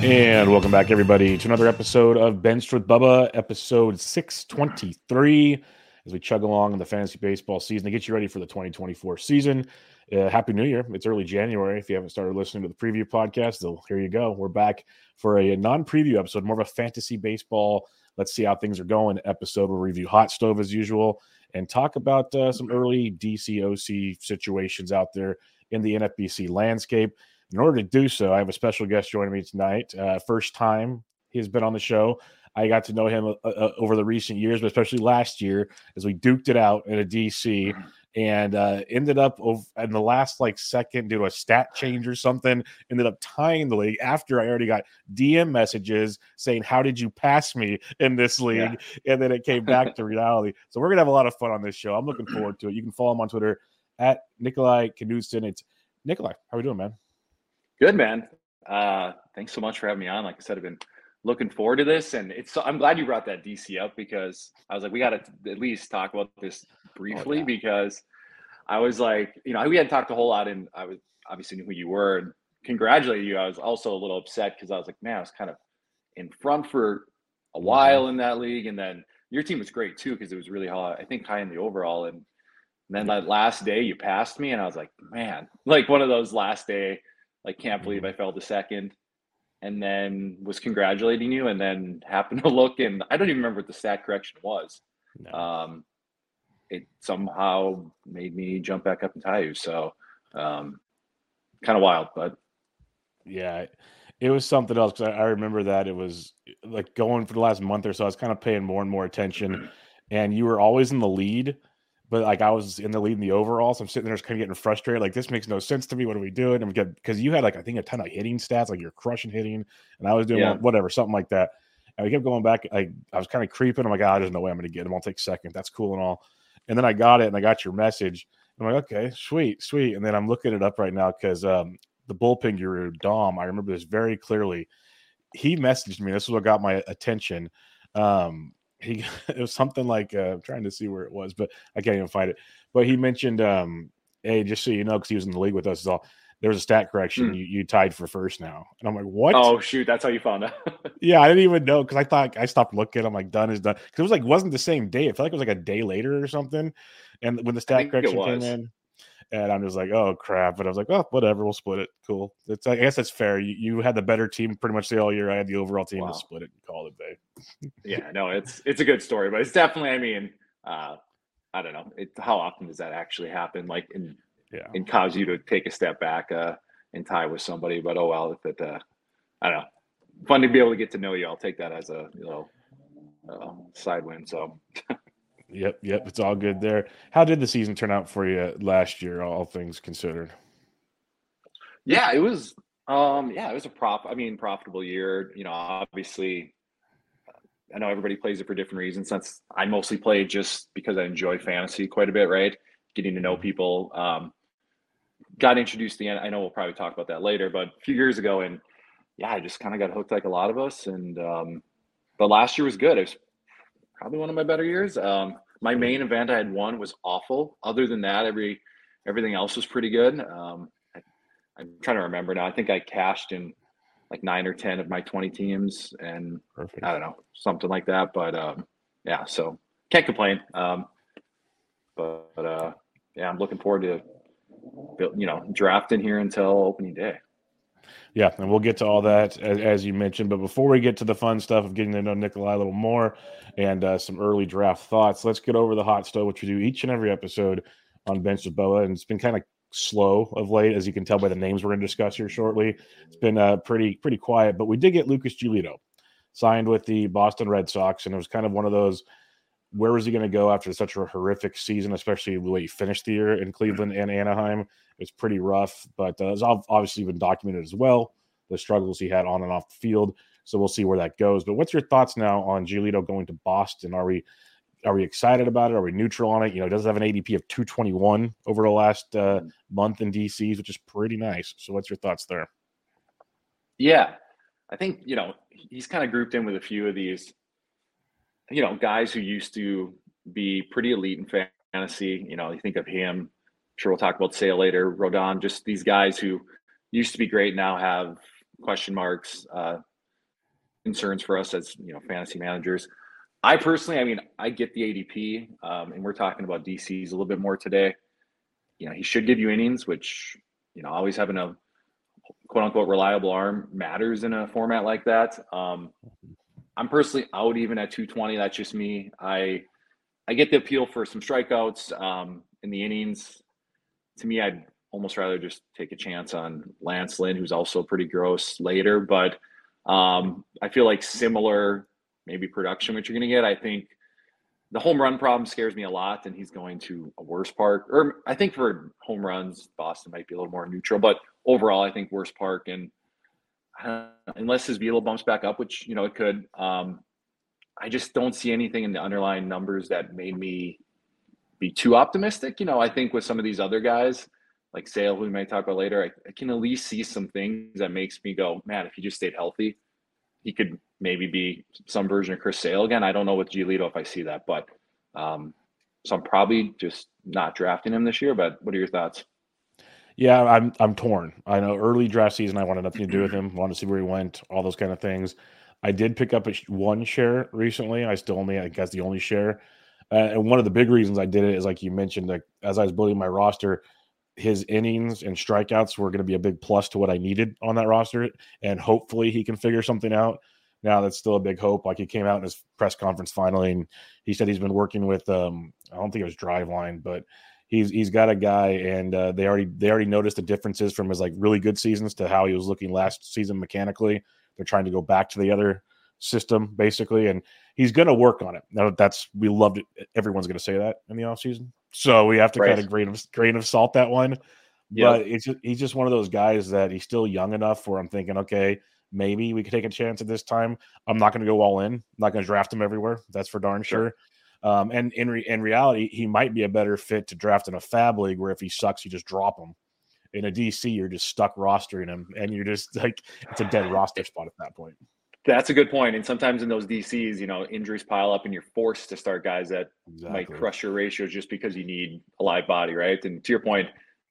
And welcome back, everybody, to another episode of Benched with Bubba, episode 623, as we chug along in the fantasy baseball season to get you ready for the 2024 season. Happy New Year. It's early January. If you haven't started listening to the preview podcast, so here you go. We're back for a non-preview episode, more of a fantasy baseball, let's see how things are going episode. We'll review Hot Stove as usual and talk about some early DCOC situations out there in the NFBC landscape. In order to do so, I have a special guest joining me tonight. First time he's been on the show. I got to know him over the recent years, but especially last year as we duked it out at a DC and ended up in the last second due to a stat change or something, ended up tying the league after I already got DM messages saying, "How did you pass me in this league?" Yeah. And then it came back to reality. So we're going to have a lot of fun on this show. I'm looking forward to it. You can follow him on Twitter at Nikolai Knudsen. It's Nikolai. How are we doing, man? Good, man. Thanks so much for having me on. Like I said, I've been looking forward to this, and I'm glad you brought that DC up because I was like, we got to at least talk about this briefly because I was like, we hadn't talked a whole lot, and I was obviously knew who you were and congratulated you. I was also a little upset because I was like, man, I was kind of in front for a while in that league, and then your team was great too because it was really high, I think high in the overall, and then that last day you passed me, and I was like, man, like one of those last day. Can't believe I fell to second, and then was congratulating you, and then happened to look, and I don't even remember what the stat correction was. No. It somehow made me jump back up and tie you. So kind of wild, but. Yeah, it was something else because I remember that it was like going for the last month or so, I was kind of paying more and more attention, and you were always in the lead. But I was in the lead in the overall, so I'm sitting there just kind of getting frustrated. Like, this makes no sense to me. What are we doing? And because you had I think a ton of hitting stats, like you're crushing hitting, and I was doing whatever, something like that. And we kept going back. I was kind of creeping. I'm like, there's no way I'm going to get him. I'll take second. That's cool and all. And then I got it, and I got your message. I'm like, okay, sweet. And then I'm looking it up right now because the bullpen guru Dom, I remember this very clearly. He messaged me. This is what got my attention. It was something like I'm trying to see where it was, but I can't even find it. But he mentioned, hey, just so you know, because he was in the league with us, there was a stat correction. You tied for first now, and I'm like, what? Oh shoot, that's how you found out. Yeah, I didn't even know because I thought I stopped looking. I'm like, done is done because it wasn't the same day. It felt like it was like a day later or something. And when the stat correction came in. And I'm just like, oh, crap. But I was like, oh, whatever. We'll split it. Cool. I guess that's fair. You had the better team pretty much all year. I had the overall team to split it and call it a day. Yeah, no, it's a good story. But it's definitely, I don't know. How often does that actually happen? And cause you to take a step back and tie with somebody. But, oh, well, I don't know. Fun to be able to get to know you. I'll take that as a side win. So. Yep. It's all good there. How did the season turn out for you last year, all things considered? Yeah, it was. It was a profitable year. Obviously, I know everybody plays it for different reasons. Since I mostly play just because I enjoy fantasy quite a bit, right? Getting to know people. Got introduced to the end. I know we'll probably talk about that later, but a few years ago, and I just kind of got hooked like a lot of us. And but last year was good. It was probably one of my better years. My main event I had won was awful. Other than that, everything else was pretty good. I'm trying to remember now. I think I cashed in like 9 or 10 of my 20 teams, and perfect. I don't know, something like that. But so can't complain. I'm looking forward to drafting here until opening day. Yeah, and we'll get to all that as you mentioned. But before we get to the fun stuff of getting to know Nikolai a little more and some early draft thoughts, let's get over the hot stove, which we do each and every episode on Benched with Bubba. And it's been kind of slow of late, as you can tell by the names we're going to discuss here shortly. It's been pretty quiet, but we did get Lucas Giolito signed with the Boston Red Sox, and it was kind of one of those, where was he going to go after such a horrific season, especially the way he finished the year in Cleveland and Anaheim? It's pretty rough, but it's obviously been documented as well, the struggles he had on and off the field. So we'll see where that goes. But what's your thoughts now on Giolito going to Boston? Are we excited about it? Are we neutral on it? It does have an ADP of 221 over the last month in DCs, which is pretty nice. So what's your thoughts there? Yeah, I think, he's kind of grouped in with a few of these, guys who used to be pretty elite in fantasy. You think of him. I'm sure we'll talk about Sale later. Rodon, just these guys who used to be great now have question marks. concerns for us as fantasy managers. I personally, I mean, I get the ADP, and we're talking about DCs a little bit more today. He should give you innings, which always having a quote unquote reliable arm matters in a format like that. I'm personally out even at 220. That's just me. I get the appeal for some strikeouts in the innings. To me, I'd almost rather just take a chance on Lance Lynn, who's also pretty gross later. But I feel like similar maybe production, what you're going to get. I think the home run problem scares me a lot, and he's going to a worse park. Or I think for home runs, Boston might be a little more neutral. But overall, I think worse park. And unless his velo bumps back up, which it could, I just don't see anything in the underlying numbers that made me be too optimistic. I think with some of these other guys, like Sale, who we might talk about later, I can at least see some things that makes me go, man, if he just stayed healthy, he could maybe be some version of Chris Sale again. I don't know with Giolito if I see that, but so I'm probably just not drafting him this year. But what are your thoughts? Yeah, I'm torn. I know early draft season, I wanted nothing to do with him. Wanted to see where he went, all those kind of things. I did pick up one share recently. I still only, I guess, the only share. And one of the big reasons I did it is, like you mentioned, like as I was building my roster, his innings and strikeouts were going to be a big plus to what I needed on that roster. And hopefully he can figure something out. Now that's still a big hope. Like he came out in his press conference finally, and he said he's been working with, I don't think it was Driveline, but he's got a guy, and they already noticed the differences from his like really good seasons to how he was looking last season mechanically. They're trying to go back to the other system basically, and he's going to work on it. Now we loved it. Everyone's going to say that in the offseason. So we have to kind of grain of salt that one. But he's just one of those guys that he's still young enough where I'm thinking, okay, maybe we could take a chance at this time. I'm not going to go all in. I'm not going to draft him everywhere. That's for darn sure. And in reality, he might be a better fit to draft in a fab league where if he sucks, you just drop him. In a DC, you're just stuck rostering him, and you're just like, it's a dead roster spot at that point. That's a good point. And sometimes in those DCs, injuries pile up and you're forced to start guys that might crush your ratios just because you need a live body, right? And to your point,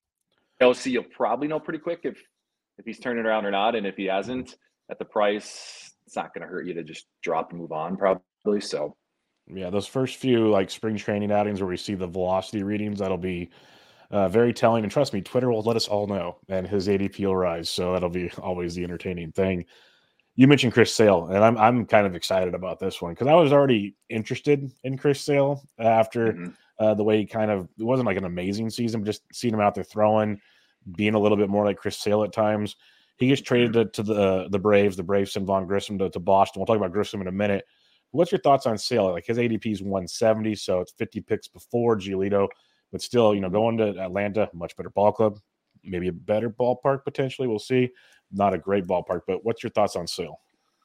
LC, you'll probably know pretty quick if he's turning around or not. And if he hasn't at the price, it's not going to hurt you to just drop and move on probably. So, yeah, those first few like spring training outings where we see the velocity readings, that'll be very telling. And trust me, Twitter will let us all know, and his ADP will rise. So that'll be always the entertaining thing. You mentioned Chris Sale, and I'm kind of excited about this one because I was already interested in Chris Sale after the way it wasn't like an amazing season, but just seeing him out there throwing, being a little bit more like Chris Sale at times. He gets traded to the Braves. The Braves send Vaughn Grissom to Boston. We'll talk about Grissom in a minute. What's your thoughts on Sale? Like his ADP is 170, so it's 50 picks before Giolito, but still, going to Atlanta, much better ball club, maybe a better ballpark potentially. We'll see. Not a great ballpark, but what's your thoughts on Sale?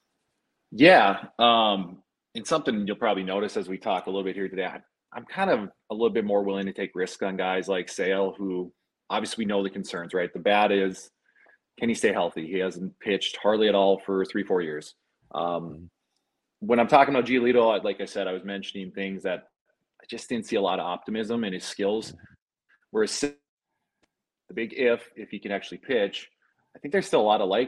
Yeah, and something you'll probably notice as we talk a little bit here today, I'm kind of a little bit more willing to take risks on guys like Sale, who obviously we know the concerns, right? The bad is, can he stay healthy? He hasn't pitched hardly at all for 3-4 years. When I'm talking about Giolito, like I said, I was mentioning things that I just didn't see a lot of optimism in his skills. Whereas the big if he can actually pitch, I think there's still a lot of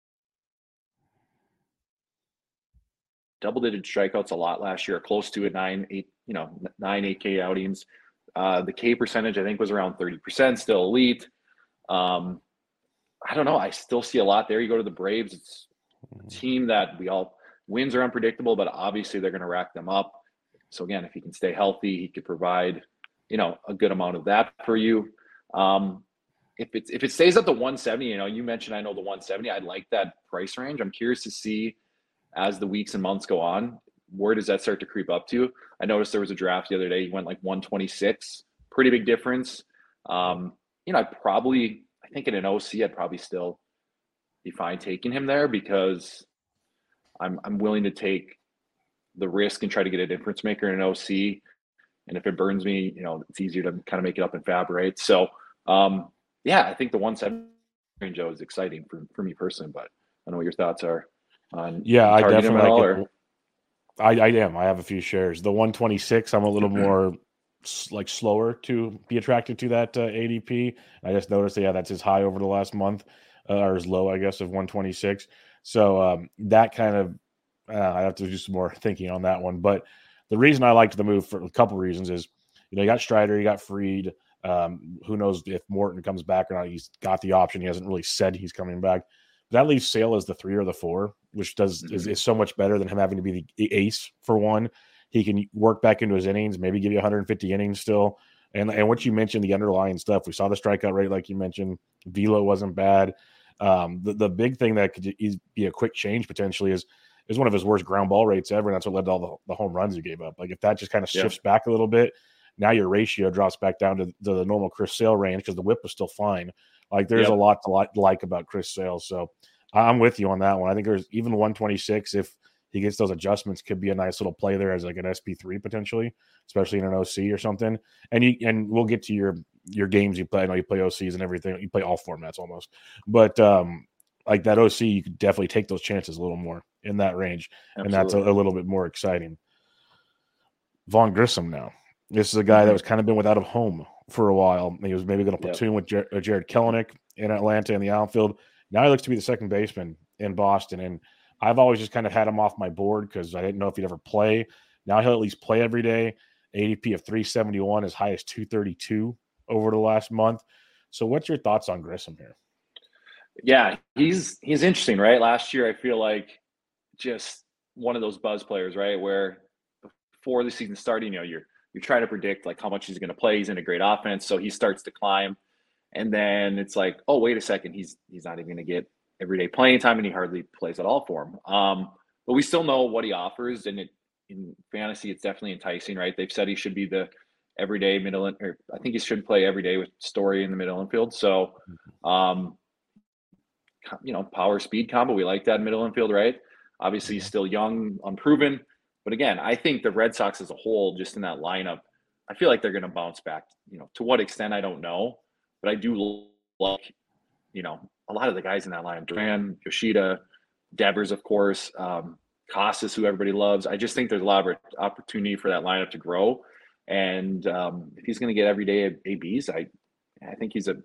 double-digit strikeouts a lot last year, close to 8K outings. The K percentage, I think, was around 30%, still elite. I don't know. I still see a lot there. You go to the Braves, it's a team that wins are unpredictable, but obviously they're going to rack them up. So again, if he can stay healthy, he could provide, a good amount of that for you. If it stays up to 170, you mentioned, I know the 170, I like that price range. I'm curious to see as the weeks and months go on, where does that start to creep up to? I noticed there was a draft the other day. He went like 126, pretty big difference. I think in an OC, I'd probably still be fine taking him there because I'm willing to take the risk and try to get a difference maker in an OC. And if it burns me, it's easier to kind of make it up in fab, right? So, I think the 170 range is exciting for me personally, but I don't know what your thoughts are on. Yeah, I definitely like it. I am. I have a few shares. The 126, I'm a little more like slower to be attracted to that ADP. I just noticed, that's his high over the last month, or his low, I guess, of 126. So that kind of I have to do some more thinking on that one. But the reason I liked the move for a couple reasons is, you got Strider, you got Freed. Who knows if Morton comes back or not? He's got the option. He hasn't really said he's coming back. But that leaves Sale as the 3 or the 4, which is so much better than him having to be the ace for one. He can work back into his innings, maybe give you 150 innings still. And what you mentioned, the underlying stuff, we saw the strikeout rate, like you mentioned. Velo wasn't bad. The big thing that could be a quick change potentially is one of his worst ground ball rates ever, and that's what led to all the home runs he gave up. Like if that just kind of shifts back a little bit, now your ratio drops back down to the normal Chris Sale range because the whip was still fine. Like there's a lot to like about Chris Sale. So I'm with you on that one. I think there's even 126 if he gets those adjustments could be a nice little play there as like an SP3 potentially, especially in an OC or something. And we'll get to your games you play. I know you play OCs and everything. You play all formats almost, but like that OC, you could definitely take those chances a little more in that range, and that's a little bit more exciting. Vaughn Grissom now. This is a guy that was kind of been without a home for a while. He was maybe going to platoon with Jared Kelenic in Atlanta in the outfield. Now he looks to be the second baseman in Boston, and I've always just kind of had him off my board because I didn't know if he'd ever play. Now he'll at least play every day. ADP of 371, as high as 232 over the last month. So what's your thoughts on Grissom here? Yeah, he's interesting, right? Last year, I feel like just one of those buzz players, right? Where before the season starting, you're trying to predict like how much he's going to play. He's in a great offense, so he starts to climb, and then it's like, oh, wait a second, he's not even going to get everyday playing time, and he hardly plays at all for him. But we still know what he offers, and in fantasy, it's definitely enticing, right? They've said he should be the everyday middle, or I think he should play every day with Story in the middle infield. So, power speed combo, we like that middle infield, right? Obviously, he's still young, unproven. But again, I think the Red Sox as a whole, just in that lineup, I feel like they're going to bounce back. To what extent, I don't know. But I do like, a lot of the guys in that lineup. Duran, Yoshida, Devers, of course, Costas, who everybody loves. I just think there's a lot of opportunity for that lineup to grow. And if he's going to get everyday ABs, I think he's a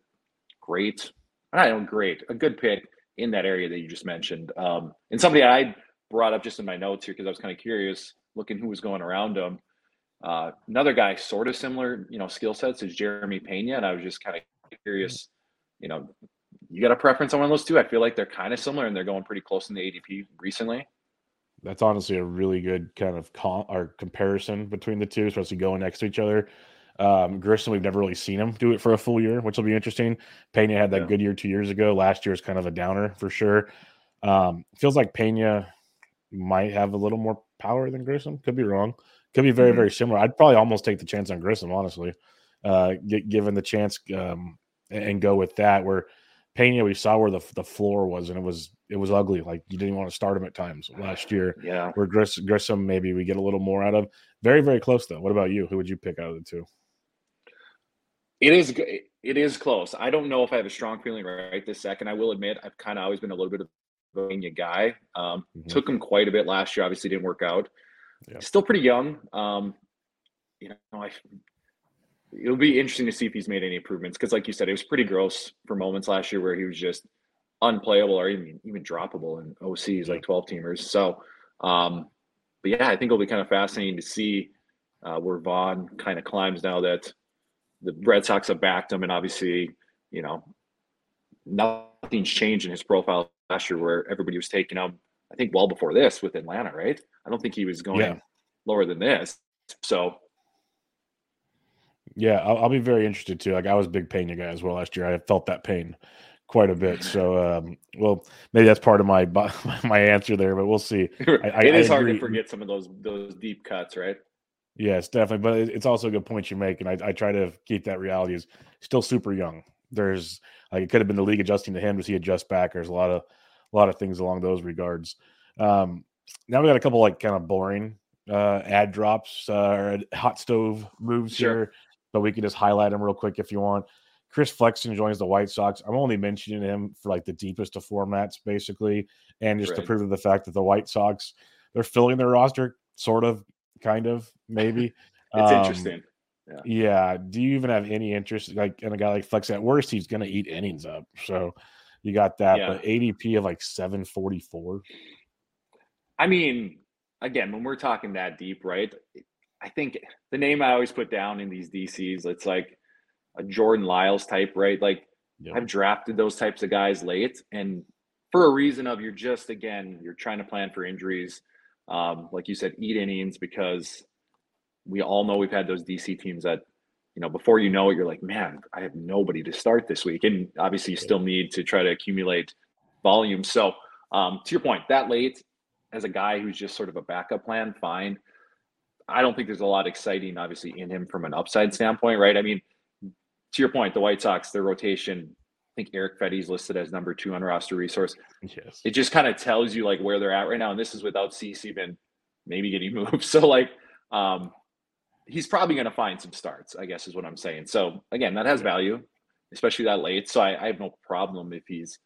good pick in that area that you just mentioned. And somebody I brought up just in my notes here because I was kind of curious looking who was going around him. Another guy sort of similar, skill sets is Jeremy Pena. And I was just kind of curious, you got a preference on one of those two? I feel like they're kind of similar and they're going pretty close in the ADP recently. That's honestly a really good kind of comparison between the two, especially going next to each other. Grissom, we've never really seen him do it for a full year, which will be interesting. Pena had that good year 2 years ago. Last year was kind of a downer for sure. Feels like Pena might have a little more power than Grissom. Could be wrong. Could be very, very similar. I'd probably almost take the chance on Grissom, honestly, given the chance and go with that. Where Pena, we saw where the floor was, and it was ugly. Like you didn't want to start him at times last year. Yeah. Where Grissom, maybe we get a little more out of. Very, very close though. What about you? Who would you pick out of the two? It is close. I don't know if I have a strong feeling right this second. I will admit I've kind of always been a little bit of a Pena guy. Took him quite a bit last year. Obviously didn't work out. Yeah. Still pretty young. It'll be interesting to see if he's made any improvements because, like you said, it was pretty gross for moments last year where he was just unplayable or even droppable in OCs like 12-teamers. So, but yeah, I think it'll be kind of fascinating to see where Vaughn kind of climbs now that the Red Sox have backed him, and obviously, nothing's changed in his profile last year where everybody was taking him, I think, well before this with Atlanta, right? I don't think he was going lower than this. So, yeah, I'll be very interested too. Like I was a big Pena guy as well last year. I felt that pain quite a bit. So, well, maybe that's part of my answer there, but we'll see. It is hard to forget some of those deep cuts, right? Yes, definitely. But it's also a good point you make, and I try to keep that reality is still super young. There's like it could have been the league adjusting to him. Does he adjust back? There's a lot of things along those regards. Now we got a couple like kind of boring ad drops or hot stove moves here, but we can just highlight them real quick if you want. Chris Flexen joins the White Sox. I'm only mentioning him for like the deepest of formats, basically, and just to prove the fact that the White Sox, they're filling their roster, sort of, kind of, maybe. It's interesting. Yeah. Do you even have any interest like in a guy like Flexen? At worst, he's going to eat innings up. So you got that, but ADP of like 744. I mean, again, when we're talking that deep, right? I think the name I always put down in these DCs, it's like a Jordan Lyles type, right? Like Yep. I've drafted those types of guys late, and for a reason of you're just you're trying to plan for injuries, like you said, eat innings, because we all know we've had those DC teams that before you know it, you're like, man, I have nobody to start this week, and obviously you still need to try to accumulate volume. So to your point, that late as a guy who's just sort of a backup plan, fine. I don't think there's a lot exciting, obviously, in him from an upside standpoint, right? I mean, to your point, the White Sox, their rotation, I think Eric Fetty's listed as number 2 on roster resource. Yes. It just kind of tells you like where they're at right now. And this is without Cease even maybe getting moved. So like he's probably going to find some starts, I guess is what I'm saying. So again, that has value, especially that late. So I have no problem if he's,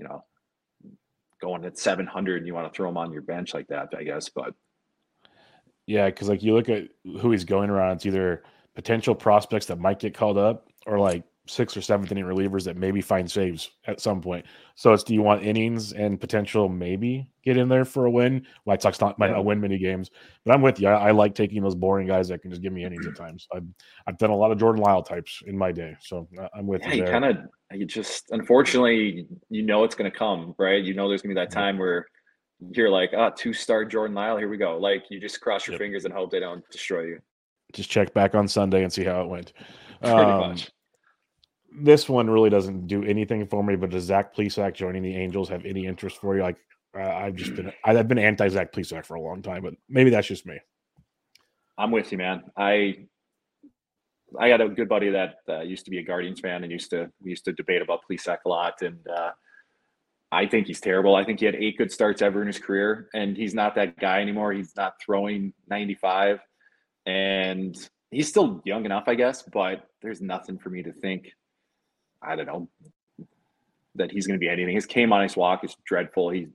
going at 700 and you want to throw him on your bench like that, I guess. But yeah, because like you look at who he's going around, it's either potential prospects that might get called up or like 6th or 7th inning relievers that maybe find saves at some point. So it's, do you want innings and potential maybe get in there for a win? White Sox might not win many games, but I'm with you. I like taking those boring guys that can just give me innings at times. I've done a lot of Jordan Lyle types in my day, so I'm with you there. You just unfortunately it's going to come, right? There's going to be that time where you're like, 2-star Jordan Lyle, here we go. Like you just cross your fingers and hope they don't destroy you. Just check back on Sunday and see how it went. Pretty much. This one really doesn't do anything for me, but does Zach Plesac joining the Angels have any interest for you? Like I've been anti-Zach Plesac for a long time, but maybe that's just me. I'm with you, man. I got a good buddy that used to be a Guardians fan, and we used to debate about Plesac a lot, and I think he's terrible. I think he had 8 good starts ever in his career, and he's not that guy anymore. He's not throwing 95, and he's still young enough, I guess, but there's nothing for me to think, I don't know, that he's going to be anything. His K-minus walk is dreadful. I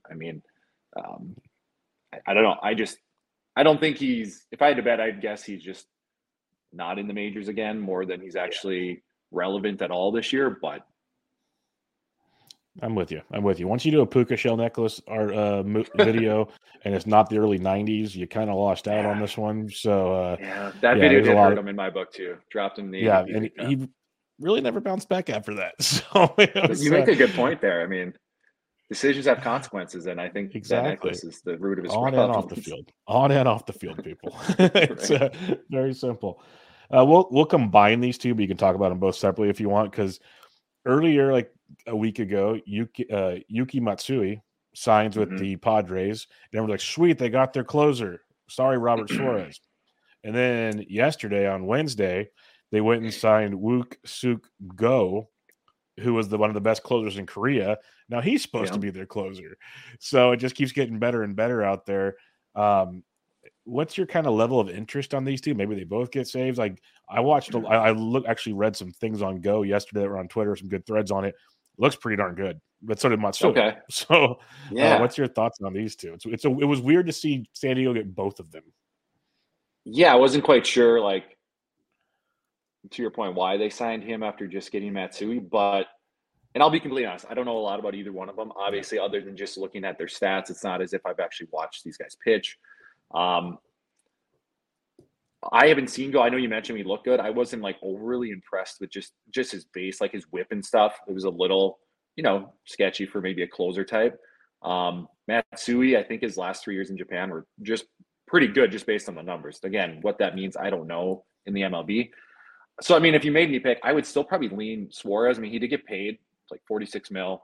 don't know. I don't think if I had to bet, I'd guess he's just not in the majors again more than he's actually relevant at all this year, but I'm with you. Once you do a puka shell necklace video and it's not the early 90s, you kind of lost out on this one. So that video did hurt him in my book too. Dropped him the and he really never bounced back after that. So you make a good point there. I mean, decisions have consequences, and I think that necklace is the root of his on problems. And off the field. On and off the field, people. It's very simple. We'll combine these two, but you can talk about them both separately if you want, because earlier, like a week ago, Yuki Matsui signs with the Padres, and everyone's like, sweet, they got their closer. Sorry, Robert Suarez. And then yesterday, on Wednesday, they went and signed Wook Suk Go, who was one of the best closers in Korea. Now he's supposed to be their closer. So it just keeps getting better and better out there. What's your kind of level of interest on these two? Maybe they both get saves. Like I actually read some things on Go yesterday that were on Twitter, some good threads on it. Looks pretty darn good, but so did Matsui. Okay. So what's your thoughts on these two? It was weird to see San Diego get both of them. Yeah, I wasn't quite sure, like, to your point, why they signed him after just getting Matsui, and I'll be completely honest, I don't know a lot about either one of them, obviously, other than just looking at their stats. It's not as if I've actually watched these guys pitch. I haven't seen Go. I know you mentioned he looked good. I wasn't like overly impressed with just his base, like his whip and stuff. It was a little, sketchy for maybe a closer type. Matsui, I think his last 3 years in Japan were just pretty good, just based on the numbers. Again, what that means, I don't know in the MLB. So, I mean, if you made me pick, I would still probably lean Suarez. I mean, he did get paid like $46 million.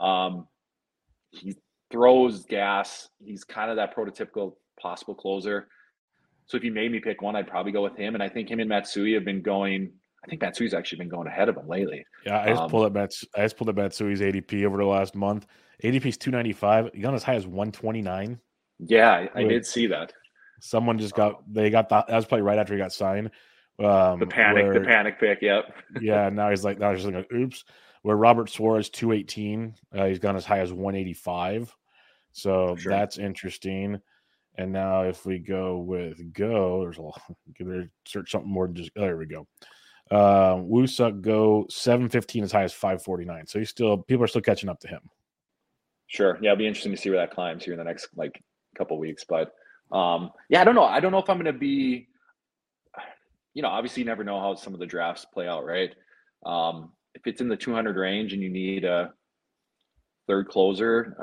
He throws gas. He's kind of that prototypical possible closer. So if you made me pick one, I'd probably go with him. And I think him and Matsui have been going. I think Matsui's actually been going ahead of him lately. Yeah, I just pulled up Matsui's ADP over the last month. ADP's 295. He got as high as 129. Yeah, I did see that. Someone just that was probably right after he got signed. The panic pick. Yep. Yeah. Now he's like, oops. Where Robert Suarez 218, he's gone as high as 185. So that's interesting. And now if we go with Go, there's a lot. Search something more than just. There we go. Woo Suk Go 715 as high as 549. So people are still catching up to him. Sure. Yeah, it'll be interesting to see where that climbs here in the next couple weeks. But yeah, I don't know. I don't know if I'm going to be. Obviously, you never know how some of the drafts play out, right? If it's in the 200 range and you need a third closer,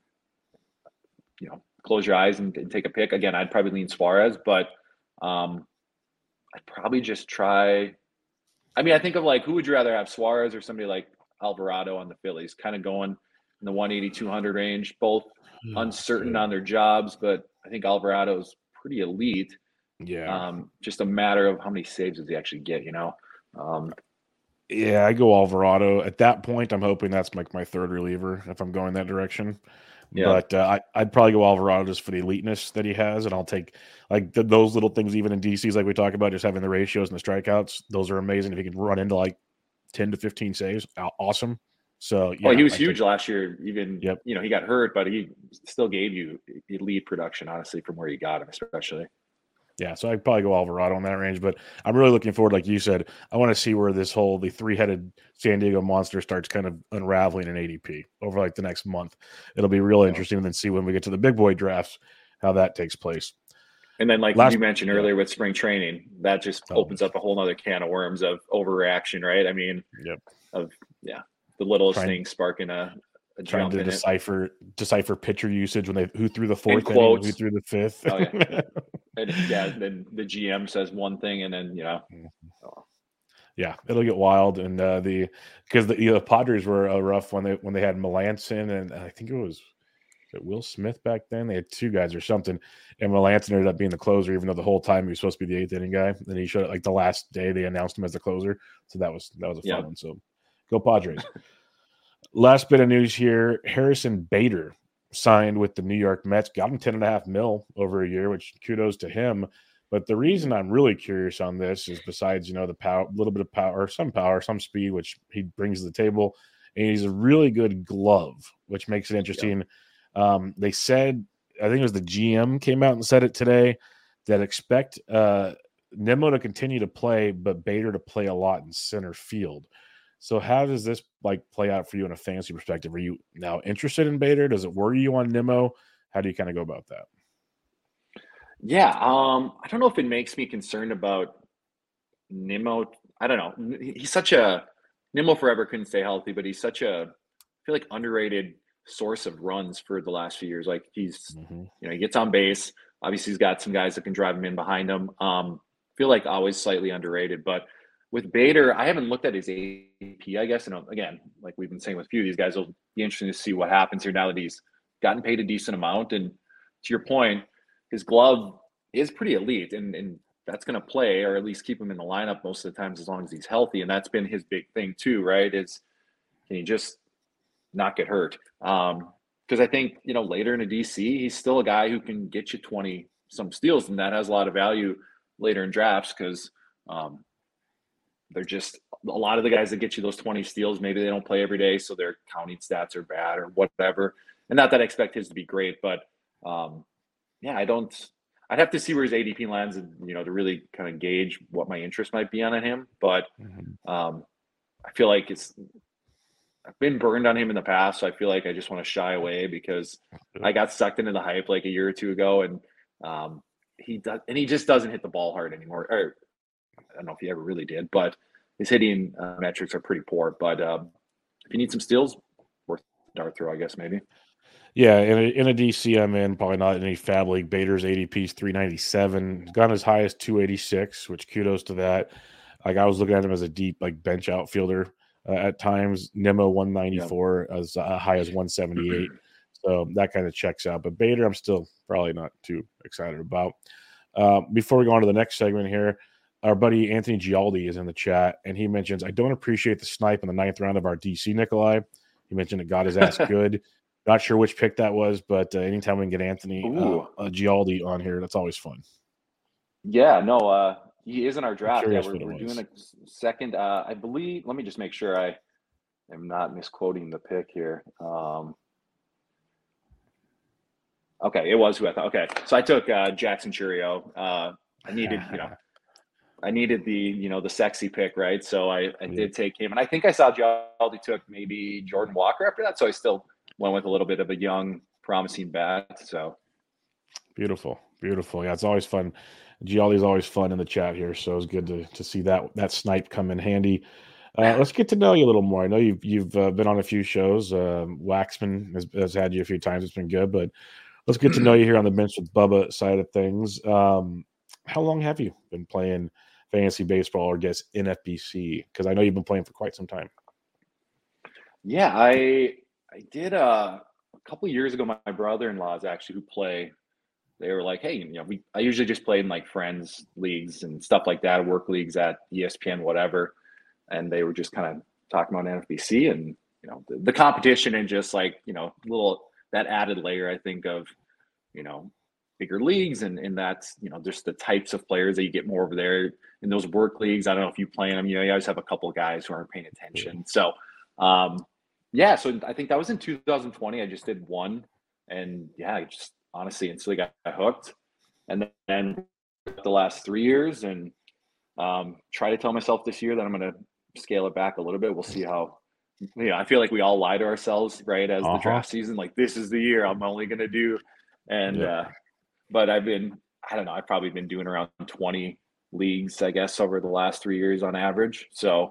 close your eyes and take a pick. Again, I'd probably lean Suarez, but I'd probably just try. I mean, I think of like, who would you rather have, Suarez or somebody like Alvarado on the Phillies, kind of going in the 180, 200 range, both uncertain on their jobs, but I think Alvarado's pretty elite. Yeah. Just a matter of how many saves does he actually get, Yeah, I go Alvarado. At that point, I'm hoping that's like my third reliever if I'm going that direction. Yeah. But I'd probably go Alvarado just for the eliteness that he has, and I'll take like those little things even in DCs like we talk about, just having the ratios and the strikeouts. Those are amazing. If he can run into like 10 to 15 saves, awesome. So yeah, he was huge last year. Even Yep. He got hurt, but he still gave you elite production, honestly, from where you got him, especially. Yeah, so I'd probably go Alvarado in that range, but I'm really looking forward, like you said, I want to see where the three-headed San Diego monster starts kind of unraveling in ADP over like the next month. It'll be real interesting, and then see when we get to the big boy drafts how that takes place. And then, like you mentioned earlier with spring training, that just opens up a whole other can of worms of overreaction, right? I mean, the littlest thing sparking a trying to decipher pitcher usage when who threw the fourth inning and who threw the fifth. Oh yeah. And then the GM says one thing, and then yeah, it'll get wild. And because the Padres were rough when they had Melancon, and I think it was Will Smith back then. They had two guys or something, and Melancon ended up being the closer, even though the whole time he was supposed to be the eighth inning guy. Then he showed like the last day they announced him as the closer, so that was a fun one. So go Padres. Last bit of news here: Harrison Bader signed with the New York Mets, got him $10.5 million over a year, which kudos to him. But the reason I'm really curious on this is besides, the power, a little bit of power, some speed, which he brings to the table, and he's a really good glove, which makes it interesting. They said, I think it was the GM came out and said it today, that expect Nimmo to continue to play, but Bader to play a lot in center field. So how does this play out for you in a fantasy perspective? Are you now interested in Bader? Does it worry you on Nimmo? How do you kind of go about that? Yeah, I don't know if it makes me concerned about Nimmo. I don't know. He's such a Nimmo forever couldn't stay healthy, but he's such a, I feel like, underrated source of runs for the last few years. Like he's, he gets on base. Obviously, he's got some guys that can drive him in behind him. Feel like always slightly underrated, but with Bader, I haven't looked at his AP, I guess. And again, like we've been saying with a few of these guys, it'll be interesting to see what happens here now that he's gotten paid a decent amount. And to your point, his glove is pretty elite, and that's going to play, or at least keep him in the lineup most of the times as long as he's healthy. And that's been his big thing too, right? Is can he just not get hurt? Because I think, later in a DC, he's still a guy who can get you 20 some steals, and that has a lot of value later in drafts because they're just a lot of the guys that get you those 20 steals. Maybe they don't play every day, so their counting stats are bad or whatever. And not that I expect his to be great, but I'd have to see where his ADP lands and, to really kind of gauge what my interest might be on him. But I feel like I've been burned on him in the past. So I feel like I just want to shy away because I got sucked into the hype like a year or two ago, and he just doesn't hit the ball hard anymore. Or, I don't know if he ever really did, but his hitting metrics are pretty poor. But if you need some steals, worth a dart throw, I guess, maybe. Yeah, in a DC I'm in, probably not in any Fab League. Bader's ADP is 397. He's gone as high as 286, which kudos to that. Like I was looking at him as a deep bench outfielder at times. Nimmo 194 as high as 178. So that kind of checks out. But Bader, I'm still probably not too excited about. Before we go on to the next segment here, our buddy Anthony Gialdi is in the chat, and he mentions, I don't appreciate the snipe in the 9th round of our DC Nikolai. He mentioned it got his ass good. Not sure which pick that was, but anytime we can get Anthony Gialdi on here, that's always fun. Yeah, no, he is in our draft. Yeah, we're doing a second. I believe. Let me just make sure I am not misquoting the pick here. Okay, it was who I thought. Okay, so I took Jackson Chourio. I needed, I needed the sexy pick, right? So I did take him, and I think I saw Gialdi took maybe Jordan Walker after that. So I still went with a little bit of a young, promising bat. So Beautiful, beautiful. Yeah, it's always fun. Gialdi's always fun in the chat here, so it's good to see that snipe come in handy. Let's get to know you a little more. I know you've been on a few shows. Waxman has had you a few times. It's been good, but let's get to know you here on the Bench with Bubba side of things. How long have you been playing fantasy baseball, or guess NFBC? Because I know you've been playing for quite some time. Yeah, I did a couple years ago. My brother-in-laws actually who play. They were like, hey, I usually just play in like friends leagues and stuff like that, work leagues at ESPN, whatever. And they were just kind of talking about NFBC and the competition and just like little that added layer, I think, of bigger leagues and that's just the types of players that you get more over there in those work leagues. I don't know if you play in them. You always have a couple of guys who aren't paying attention. So yeah, so I think that was in 2020. I just did one, and yeah, I just honestly instantly got hooked. And then the last 3 years, and try to tell myself this year that I'm going to scale it back a little bit. We'll see how. I feel like we all lie to ourselves, right? As the draft season, like this is the year I'm only going to do, and but I don't know, I've probably been doing around 20 leagues, I guess, over the last 3 years on average. So.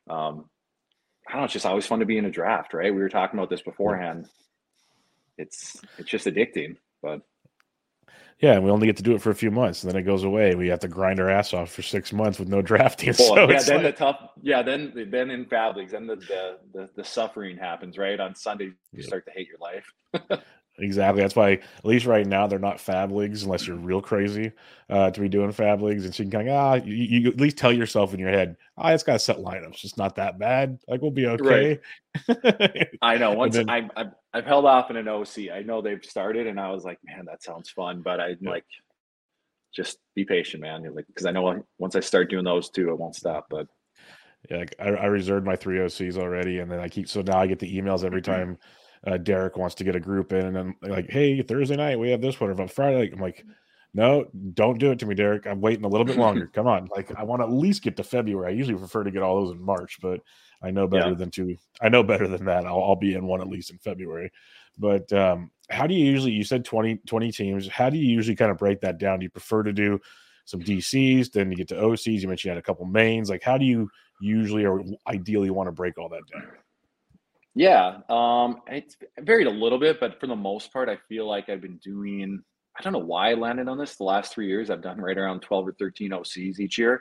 I don't know. It's just always fun to be in a draft, right? We were talking about this beforehand. It's just addicting, but yeah, and we only get to do it for a few months, and then it goes away. We have to grind our ass off for 6 months with no drafting. Well, yeah, then like, the tough, yeah, then in fab leagues, then the suffering happens, right? On Sunday, you start to hate your life. Exactly. That's why, at least right now, they're not fab leagues unless you're real crazy to be doing fab leagues. And so you can kind of, you at least tell yourself in your head, it's got set lineups. It's not that bad. Like, we'll be okay. Right. I know. Once I've held off in an OC. I know they've started, and I was like, man, that sounds fun. But I'm like, just be patient, man. Like, because I know once I start doing those two, it won't stop. But yeah, I reserved my 3 OCs already, and then so now I get the emails every time. Derek wants to get a group in, and then like, hey, Thursday night we have this one. Or about Friday, I'm like, no, don't do it to me, Derek. I'm waiting a little bit longer. Come on, like I want to at least get to February. I usually prefer to get all those in March, but I know better than that. I'll be in one at least in February. But how do you usually? You said 20 teams. How do you usually kind of break that down? Do you prefer to do some DCs, then you get to OCs? You mentioned you had a couple mains. Like, how do you usually or ideally want to break all that down? Yeah, it's varied a little bit, but for the most part, I feel like I've been doing. I don't know why I landed on this. The last 3 years, I've done right around 12 or 13 OCs each year.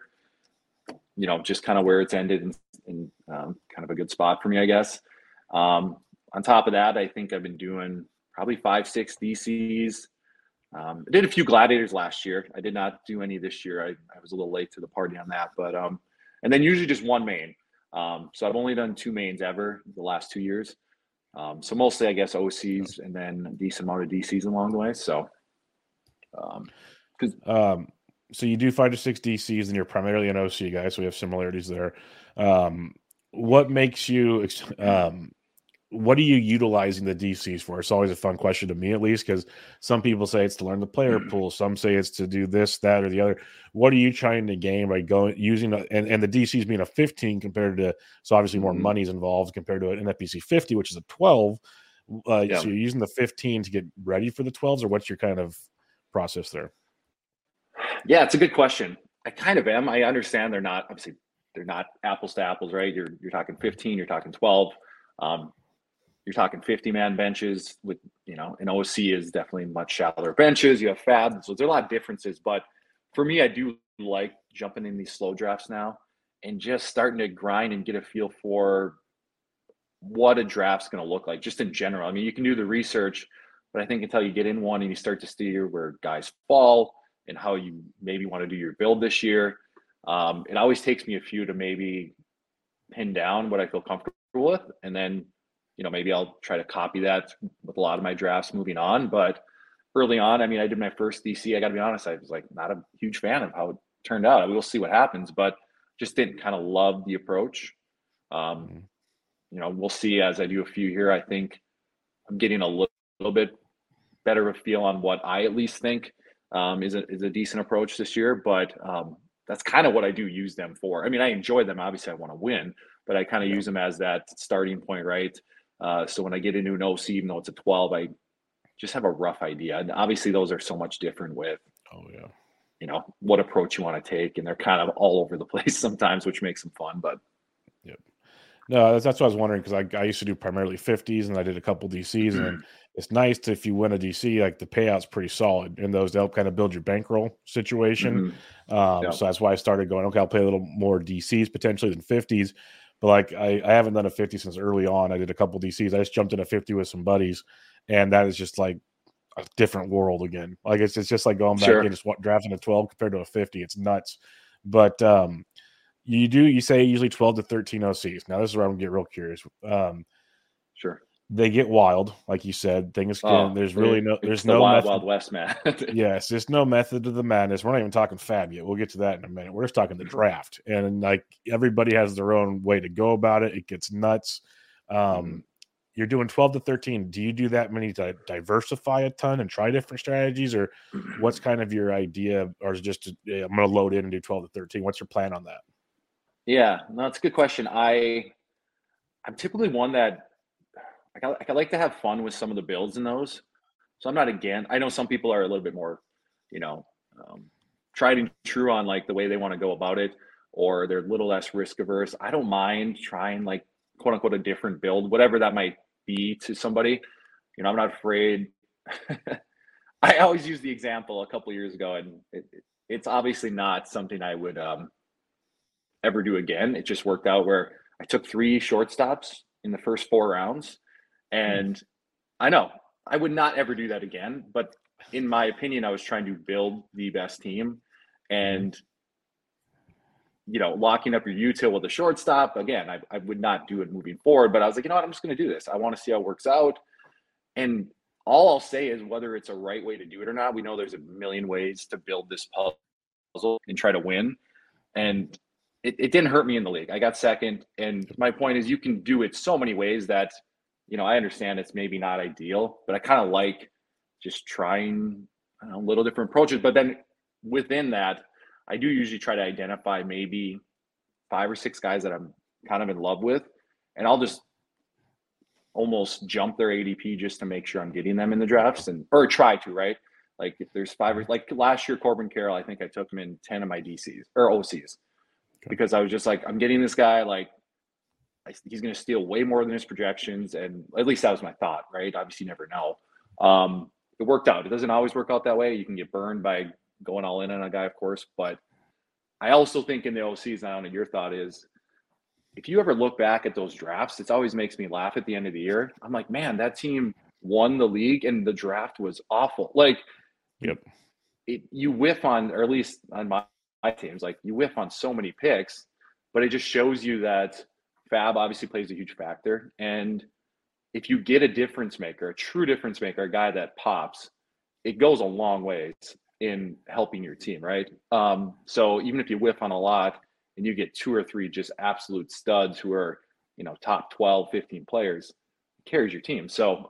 Just kind of where it's ended in kind of a good spot for me, I guess. On top of that, I think I've been doing probably 5, 6 DCs. I did a few gladiators last year. I did not do any this year. I was a little late to the party on that, but and then usually just one main. So I've only done 2 mains ever the last 2 years. So mostly, I guess, OCs and then a decent amount of DCs along the way. So, so you do 5 to 6 DCs, and you're primarily an OC guy. So we have similarities there. What makes you? What are you utilizing the DCs for? It's always a fun question to me, at least, because some people say it's to learn the player pool. Some say it's to do this, that, or the other. What are you trying to gain by using and the DCs being a 15 compared to, so obviously more money's involved compared to an FBC 50, which is a 12. So you're using the 15 to get ready for the 12s, or what's your kind of process there? Yeah, it's a good question. I kind of am. I understand they're not apples to apples, right? You're talking 15, you're talking 12. You're talking 50-man benches with, an OC is definitely much shallower benches. You have fab, so there's a lot of differences. But for me, I do like jumping in these slow drafts now and just starting to grind and get a feel for what a draft's going to look like, just in general. I mean, you can do the research, but I think until you get in one and you start to see where guys fall and how you maybe want to do your build this year, it always takes me a few to maybe pin down what I feel comfortable with, and then maybe I'll try to copy that with a lot of my drafts moving on. But early on, I mean, I did my first DC. I got to be honest, I was like not a huge fan of how it turned out. We'll see what happens, but just didn't kind of love the approach. We'll see as I do a few here. I think I'm getting a little bit better of a feel on what I at least think is a decent approach this year. But that's kind of what I do use them for. I mean, I enjoy them. Obviously, I want to win, but I kind of use them as that starting point, right? So when I get into an OC, even though it's a 12, I just have a rough idea. And obviously those are so much different with, Oh yeah. what approach you want to take. And they're kind of all over the place sometimes, which makes them fun. But Yep. No, that's what I was wondering because I used to do primarily 50s and I did a couple DCs and it's nice to, if you win a DC, like the payout's pretty solid in those to help kind of build your bankroll situation. mhm, yeah, So that's why I started going, okay, I'll play a little more DCs potentially than 50s. But like I haven't done a 50 since early on. I did a couple DCs. I just jumped in a 50 with some buddies, and that is just like a different world again. Like it's just like going back sure, and just drafting a 12 compared to a 50. It's nuts. But you say usually 12 to 13 OCs. Now this is where I'm gonna get real curious. sure. They get wild, like you said. Things can Oh, there's really it's there's the no wild, method. wild west, man. Yes, there's no method to the madness. We're not even talking fab yet. We'll get to that in a minute. We're just talking the draft. And like everybody has their own way to go about it. It gets nuts. Mhm. You're doing 12 to 13. Do you do that many to diversify a ton and try different strategies? Or what's kind of your idea? Or is it just I'm gonna load in and do 12 to 13? What's your plan on that? Yeah, no, it's a good question. I'm typically one that I like to have fun with some of the builds in those. So I'm not again. I know some people are a little bit more, you know, um, tried and true on like the way they want to go about it, or they're a little less risk averse. I don't mind trying like quote unquote a different build, whatever that might be to somebody. I'm not afraid. I always use the example a couple years ago, and it's obviously not something I would ever do again. It just worked out where I took three shortstops in the first four rounds, Hmm. and I know I would not ever do that again. But in my opinion, I was trying to build the best team, Hmm. and locking up your util with a shortstop again. I would not do it moving forward, but I was like, you know what, I'm just going to do this. I want to see how it works out, and all I'll say is whether it's a right way to do it or not. We know there's a million ways to build this puzzle and try to win, and it didn't hurt me in the league. I got second. And my point is you can do it so many ways that, I understand it's maybe not ideal, but I kind of like just trying, I don't know, little different approaches. But then within that, I do usually try to identify maybe five or six guys that I'm kind of in love with. And I'll just almost jump their ADP just to make sure I'm getting them in the drafts or try to, right? Like if there's five or like last year, Corbin Carroll, I think I took him in 10 of my DCs or OCs Okay. because I was just like, I'm getting this guy, like, he's going to steal way more than his projections. And at least that was my thought, right? Obviously, you never know. It worked out. It doesn't always work out that way. You can get burned by going all in on a guy, of course. But I also think in the OCs, I don't know, your thought is if you ever look back at those drafts, it always makes me laugh at the end of the year. I'm like, man, that team won the league and the draft was awful. Like, Yep. you whiff on, or at least on my teams, like you whiff on so many picks, but it just shows you that Fab obviously plays a huge factor. And if you get a difference maker, a true difference maker, a guy that pops, it goes a long ways in helping your team, right? So even if you whiff on a lot and you get two or three just absolute studs who are, top 12, 15 players, it carries your team. So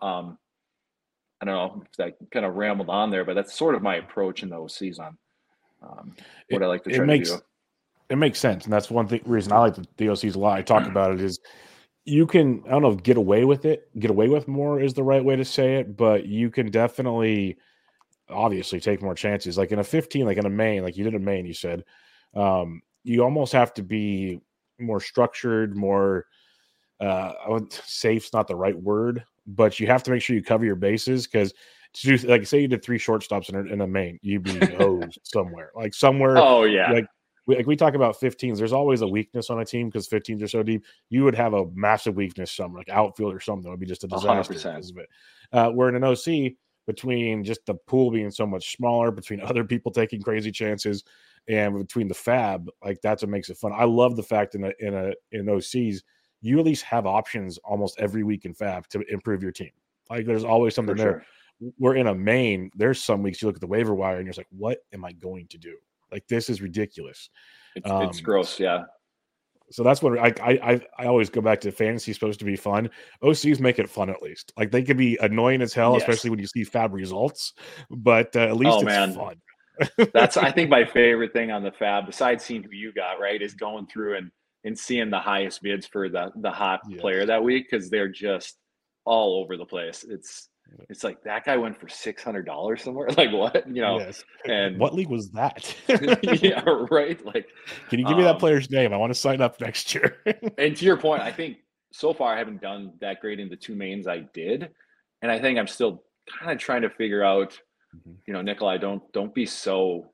I don't know if that kind of rambled on there, but that's sort of my approach in the OCs on what I It like to it try to do. makes it makes sense, and that's one thing reason I like the DLCs a lot. I talk about it is you can, I don't know if get away with more is the right way to say it, but you can definitely obviously take more chances. Like in a 15, like in a main, like you did a main, you said, you almost have to be more structured, more I would safe's not the right word, but you have to make sure you cover your bases because to do like say you did three shortstops in a main, you'd be hosed somewhere. Like somewhere Oh yeah, like we talk about 15s, there's always a weakness on a team because 15s are so deep. You would have a massive weakness somewhere, like outfield or something. It would be just a hundred disaster percent because of it. Where in an OC, between just the pool being so much smaller, between other people taking crazy chances, and between the fab, like that's what makes it fun. I love the fact in OCs, you at least have options almost every week in fab to improve your team. Like there's always for something there. sure. We're in a main. There's some weeks you look at the waiver wire and you're just like, what am I going to do? Like this is ridiculous. It's gross. Yeah, So that's what I always go back to. Fantasy supposed to be fun. OCs make it fun at least. Like they could be annoying as hell, especially yes. when you see fab results. But at least Oh it's man, fun. that's I think my favorite thing on the Fab, besides seeing who you got, right, is going through and seeing the highest bids for the hot player Yes. that week because they're just all over the place. It's It's like that guy went for $600 somewhere. Like what? Yes. And What league was that? yeah, right. Like, Can you give me that um, player's name? I want to sign up next year. and to your point, I think so far I haven't done that great in the two mains I did. And I think I'm still kind of trying to figure out, Mhm. Nikolai, don't be so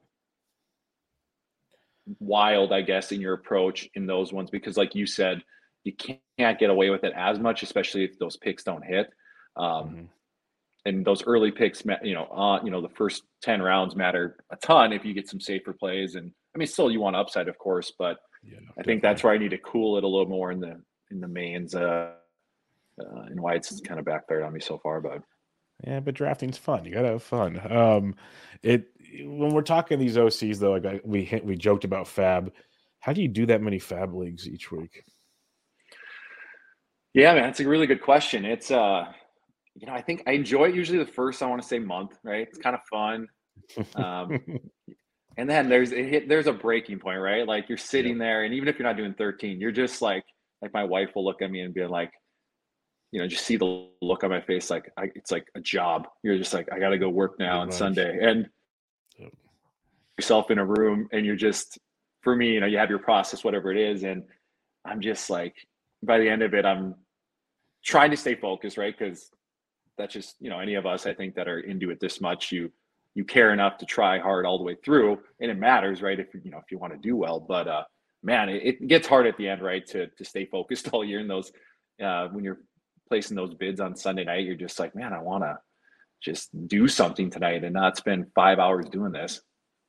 wild, I guess, in your approach in those ones because, like you said, you can't get away with it as much, especially if those picks don't hit. Um, Mhm. and those early picks, the first 10 rounds matter a ton if you get some safer plays. And I mean, still you want upside, of course, but Yeah, I think that's definitely. where I need to cool it a little more in the mains. And why it's kind of backfired on me so far, but Yeah, but drafting's fun. You gotta have fun. It when we're talking these OCs though, like we joked about Fab. How do you do that many Fab leagues each week? yeah, man, it's a really good question. It's I think I enjoy it usually the first, I want to say month, right? It's kind of fun. Um, and then there's a breaking point, right? Like you're Yep. sitting there, and even if you're not doing 13, you're just like my wife will look at me and be like, just see the look on my face, like it's like a job. You're just like, I got to go work now Pretty on much. Sunday, and Yep. yourself in a room, and you're just, for me, you have your process, whatever it is, and I'm just like, by the end of it, I'm trying to stay focused, right? Because that's just any of us I think that are into it this much, you care enough to try hard all the way through, and it matters, right? If you want to do well, but man, it gets hard at the end, right? To stay focused all year in those when you're placing those bids on Sunday night, you're just like, man, I want to just do something tonight and not spend 5 hours doing this.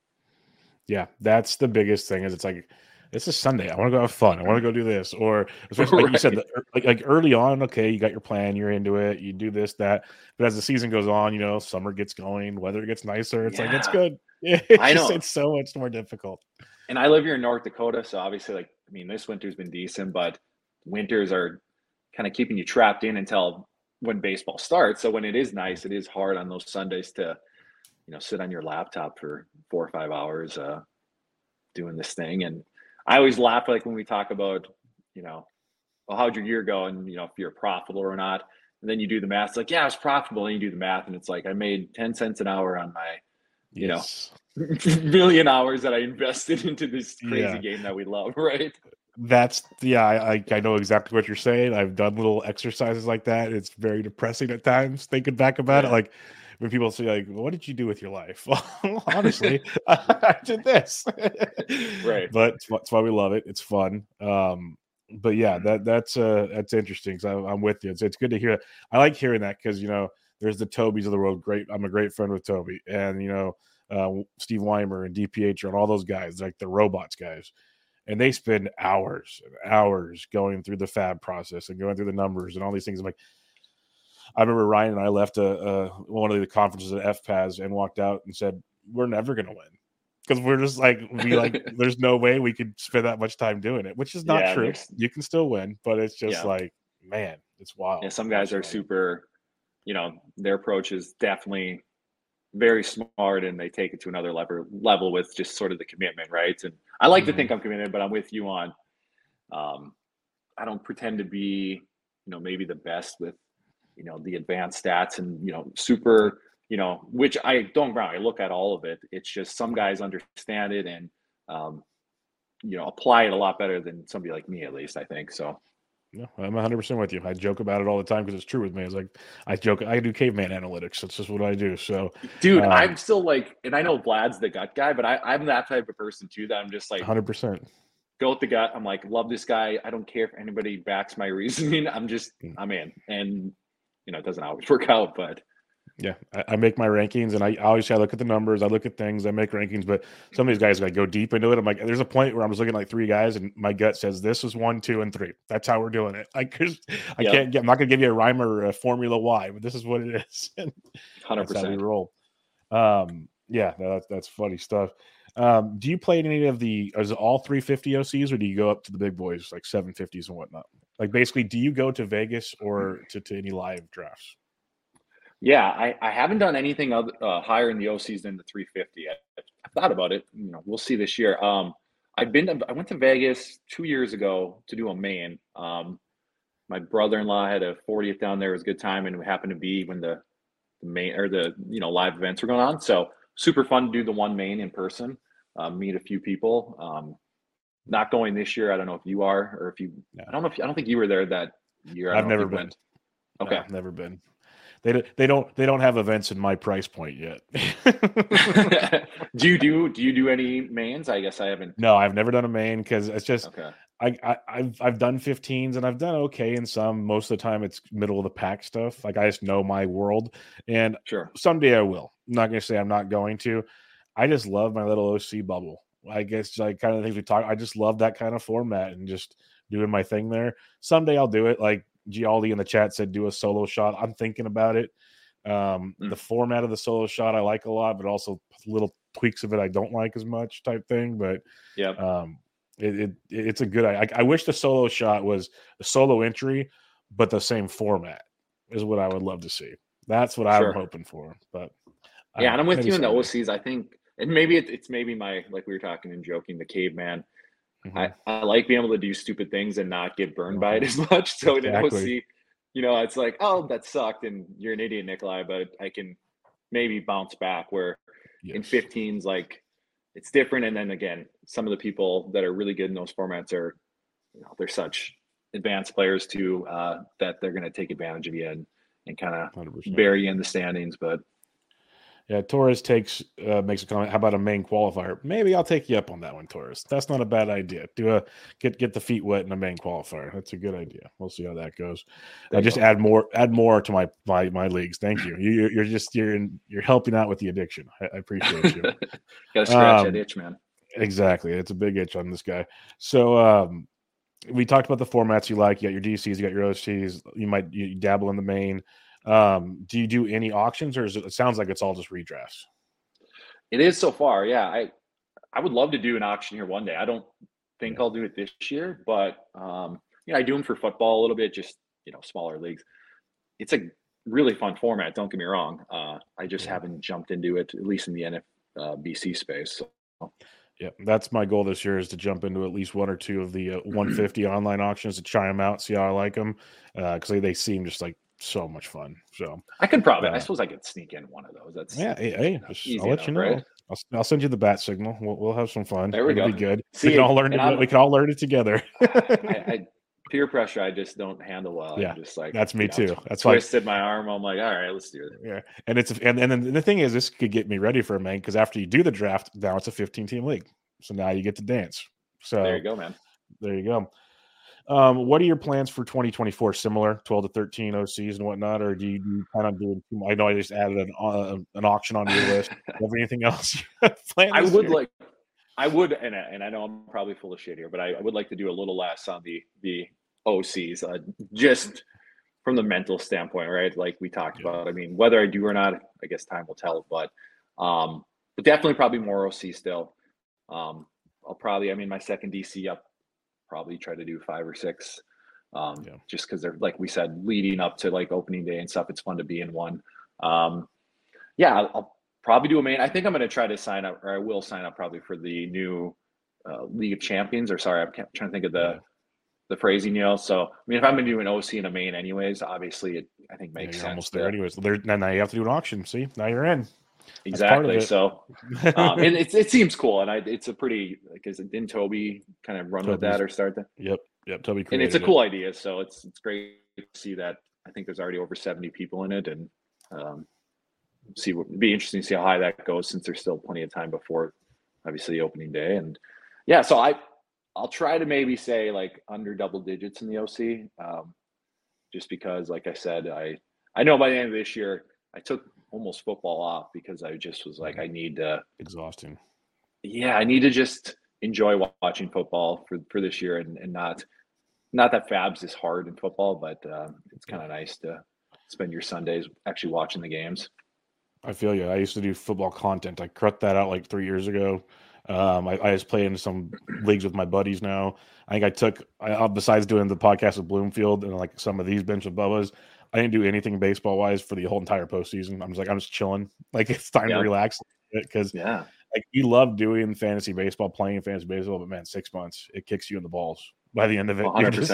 Yeah, that's the biggest thing. Is it's like this is Sunday. I want to go have fun. I want to go do this, or especially like you said, Right. like early on. Okay, you got your plan. You're into it. You do this, that. But as the season goes on, summer gets going, weather gets nicer. It's like it's Yeah, good. It's I just know. it's so much more difficult. And I live here in North Dakota, so obviously, like, I mean, this winter's been decent, but winters are kind of keeping you trapped in until when baseball starts. So when it is nice, it is hard on those Sundays to, sit on your laptop for 4 or 5 hours doing this thing. And I always laugh like when we talk about, you know, well, how'd your year go? And if you're profitable or not. And then you do the math. It's like, yeah, I was profitable. And you do the math, and it's like I made 10 cents an hour on my, you know, Yes. million hours that I invested into this crazy Yeah. game that we love, right? That's yeah, I know exactly what you're saying. I've done little exercises like that. It's very depressing at times thinking back about it. Yeah. Like when people say, like, what did you do with your life? Well, honestly, I did this. Right. But it's why we love it. It's fun. But yeah, Mhm. that's interesting. So I'm with you. It's good to hear. I like hearing that because there's the Tobys of the world. Great. I'm a great friend with Toby, and Steve Weimer and DPH and all those guys, like the robots guys, and they spend hours and hours going through the fab process and going through the numbers and all these things. I'm like, I remember Ryan and I left one of the conferences at FPAS and walked out and said, "We're never going to win." Because we're just like there's no way we could spend that much time doing it, which is not Yeah, and true. there's You can still win, but it's just yeah, like, man, it's yeah. wild Some guys watching are all that. super. Their approach is definitely very smart, and they take it to another level with just sort of the commitment, right? And I like to Mhm. think I'm committed, but I'm with you on. Um, I don't pretend to be, maybe the best with, the advanced stats and Yep. super, which I don't get me wrong. I look at all of it. It's just some guys understand it and um, apply it a lot better than somebody like me, at least I think so. No, I'm 100% with you. I joke about it all the time because it's true with me. It's like I joke, I do caveman analytics. That's just what I do. So, Dude, I'm um, still like, and I know Vlad's the gut guy, but I'm that type of person too that I'm just like, 100%. go with the gut. I'm like, love this guy. I don't care if anybody backs my reasoning. I'm in. And, it doesn't always work out, but Yeah, I make my rankings, and I obviously I look at the numbers, I look at things, I make rankings. But some of these guys like go deep into it. I'm like, there's a point where I'm just looking at like three guys, and my gut says this is 1, 2, and 3. That's how we're doing it. Like, 'cause yep, I'm not gonna give you a rhyme or a formula why, but this is what it is, and that's how we 100%. roll. Yeah, no, that's funny stuff. Do you play in any of the? Is it all 350 OCs, or do you go up to the big boys like 750s and whatnot? Like, basically, do you go to Vegas or to any live drafts? Yeah, I haven't done anything other, higher in the OCs than the 350. I've thought about it. We'll see this year. I went to Vegas 2 years ago to do a main. My brother-in-law had a 40th down there. It was a good time, and it happened to be when the main or the live events are going on. So super fun to do the one main in person, meet a few people. Not going this year. I don't know if you are, or if you. Yeah. I don't think you were there that year. I've never been. Okay, no, never been. They don't have events in my price point yet. do you do any mains? I guess I haven't. No, I've never done a main because it's just Okay. I've done 15s and I've done okay in some. Most of the time it's middle of the pack stuff. Like I just know my world, and Sure. someday I will. I'm not gonna say I'm not going to. I just love my little OC bubble. I guess like kind of things we talk. I just love that kind of format and just doing my thing there. Someday I'll do it. Like Gialdi in the chat said, do a solo shot. I'm thinking about it. The format of the solo shot I like a lot, but also little tweaks of it I don't like as much type thing. But yeah, it's a good. I wish the solo shot was a solo entry, but the same format is what I would love to see. That's what I'm hoping for. But yeah, and I'm with you in the OCs. I think, and maybe it's maybe my, like we were talking and joking, the caveman. I like being able to do stupid things and not get burned by it as much. So in an OC, it's like, oh, that sucked, and you're an idiot, Nikolai. But I can maybe bounce back. Where in 15s, like it's different. And then again, some of the people that are really good in those formats are, they're such advanced players too, that they're going to take advantage of you and kind of bury you in the standings. But yeah, Torres makes a comment. How about a main qualifier? Maybe I'll take you up on that one, Torres. That's not a bad idea. Get the feet wet in a main qualifier. That's a good idea. We'll see how that goes. Just add more to my leagues. Thank you. You're helping out with the addiction. I appreciate you. Gotta scratch that itch, man. Exactly. It's a big itch on this guy. So we talked about the formats you like. You got your DCs, you got your OCs. You dabble in the main. Do you do any auctions, or it sounds like it's all just redrafts? It is so far. Yeah. I would love to do an auction here one day. I don't think I'll do it this year, but I do them for football a little bit, just smaller leagues. It's a really fun format. Don't get me wrong. I just haven't jumped into it, at least in the NFBC space. So. Yeah, that's my goal this year, is to jump into at least one or two of the 150 online auctions to try them out, see how I like them, because they seem just like so much fun. So I could probably, I suppose I could sneak in one of those. That's hey, I'll let you know. Right? I'll send you the bat signal. We'll have some fun. There we It'll go. be good. We can all learn it. We can all learn it together. I peer pressure, I just don't handle well. Yeah, I'm just like, that's me too. That's twisted my arm. I'm like, all right, let's do it. Yeah, and and then the thing is, this could get me ready for a main, because after you do the draft, now it's a 15-team league. So now you get to dance. So there you go, man. There you go. What are your plans for 2024? Similar 12 to 13 OCs and whatnot, or do you plan on doing? I know I just added an auction onto your list. Have anything else planned? I would, and I know I'm probably full of shit here, but I would like to do a little less on the OCs, just from the mental standpoint, right? Like we talked about. I mean, whether I do or not, I guess time will tell. But definitely probably more OC still. I'll probably, my second DC up, probably try to do 5 or 6, just because they're, like we said, leading up to like opening day and stuff. It's fun to be in one. I'll probably do a main. I think I'm going to try to sign up, or I will sign up probably for the new League of Champions. Or sorry, I'm trying to think of the phrasing, So if I'm going to do an OC and a main, anyways, obviously it I think makes sense. Almost there, anyways. Now you have to do an auction. See, now you're in. Exactly. So, and it seems cool, and it's a pretty, like, didn't Toby kind of run with that or start that? Yep. Toby created and it's a cool idea. So it's great to see that. I think there's already over 70 people in it, and it'd be interesting to see how high that goes, since there's still plenty of time before, obviously, opening day. And so I'll try to maybe say like under double digits in the OC, just because, like I said, I know by the end of this year I took almost football off, because I just was like, I need to exhausting. Yeah, I need to just enjoy watching football for this year, and not that Fabs is hard in football, but it's kind of nice to spend your Sundays actually watching the games. I feel you. I used to do football content. I cut that out like 3 years ago. I just play in some leagues with my buddies now. I think besides doing the podcast with Bloomfield and like some of these bench with Bubba's, I didn't do anything baseball wise for the whole entire postseason. I'm just chilling. Like, it's time to relax because like, you love doing fantasy baseball, playing fantasy baseball, but man, 6 months, it kicks you in the balls by the end of it. 100%.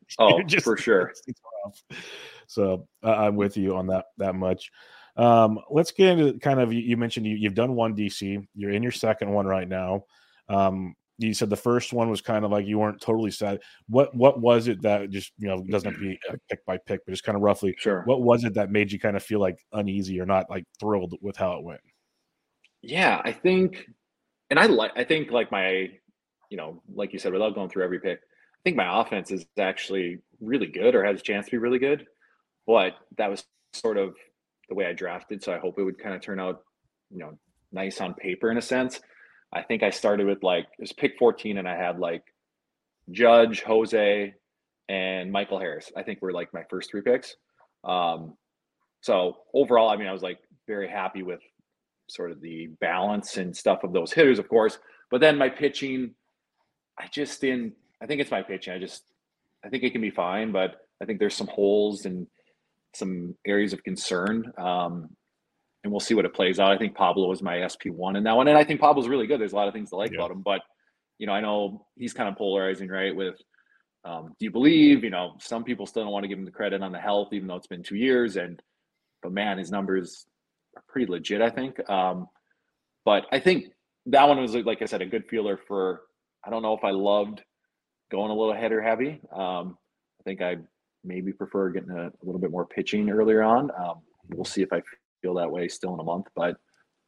Oh, for sure. It's rough. So I'm with you on that much. Let's get into kind of, you mentioned you've done one DC. You're in your second one right now. You said the first one was kind of like you weren't totally sad. What was it that just, it doesn't have to be pick by pick, but just kind of roughly, Sure. what was it that made you kind of feel like uneasy or not like thrilled with how it went? Yeah, I think like my, like you said, without going through every pick, I think my offense is actually really good or has a chance to be really good. But that was sort of the way I drafted, so I hope it would kind of turn out, you know, nice on paper in a sense. I think I started with like it was pick 14, and I had like Judge, Jose, and Michael Harris. I think were like my first three picks. Um, so overall, I mean, I was like very happy with sort of the balance and stuff of those hitters, of course. But then my pitching, I just didn't. I think it's my pitching. I think it can be fine, but I think there's some holes and some areas of concern. And we'll see what it plays out. I think Pablo was my SP1 in that one, and I think Pablo's really good. There's a lot of things to like Yeah. about him, but I know he's kind of polarizing, right? With do you believe? Some people still don't want to give him the credit on the health, even though it's been 2 years. But man, his numbers are pretty legit, I think. But I think that one was, like I said, a good feeler for. I don't know if I loved going a little header heavy. I think I maybe prefer getting a little bit more pitching earlier on. We'll see if I feel that way still in a month. But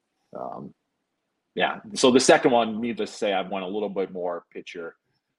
yeah, so the second one, needless to say, I want a little bit more pitcher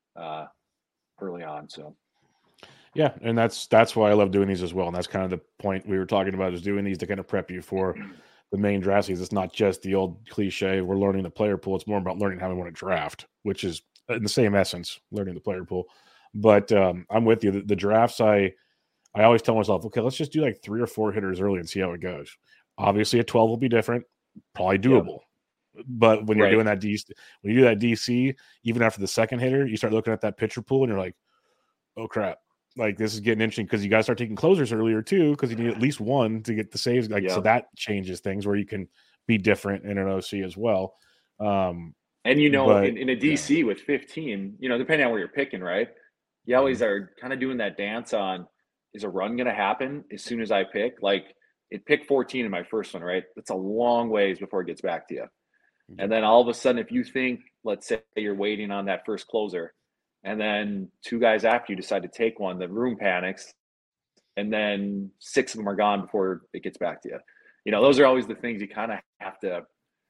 early on. So Yeah, and that's why I love doing these as well. And that's kind of the point we were talking about, is doing these to kind of prep you for the main draft season. It's not just the old cliche, we're learning the player pool. It's more about learning how we want to draft, which is in the same essence, learning the player pool. But I'm with you. The drafts, I always tell myself, okay, let's just do like 3 or 4 hitters early and see how it goes. Obviously, a 12 will be different, probably doable. Yep. But when you're doing that when you do that DC, even after the second hitter, you start looking at that pitcher pool and you're like, oh crap. Like, this is getting interesting, because you got to start taking closers earlier too, because you need at least one to get the saves. So that changes things where you can be different in an OC as well. And in a DC with 15, depending on where you're picking, right? You always are kind of doing that dance on, is a run going to happen as soon as I pick? Like, it picked 14 in my first one, right? That's a long ways before it gets back to you. And then all of a sudden, if you think, let's say you're waiting on that first closer, and then 2 guys after you decide to take one, the room panics, and then 6 of them are gone before it gets back to you. Those are always the things you kind of have to,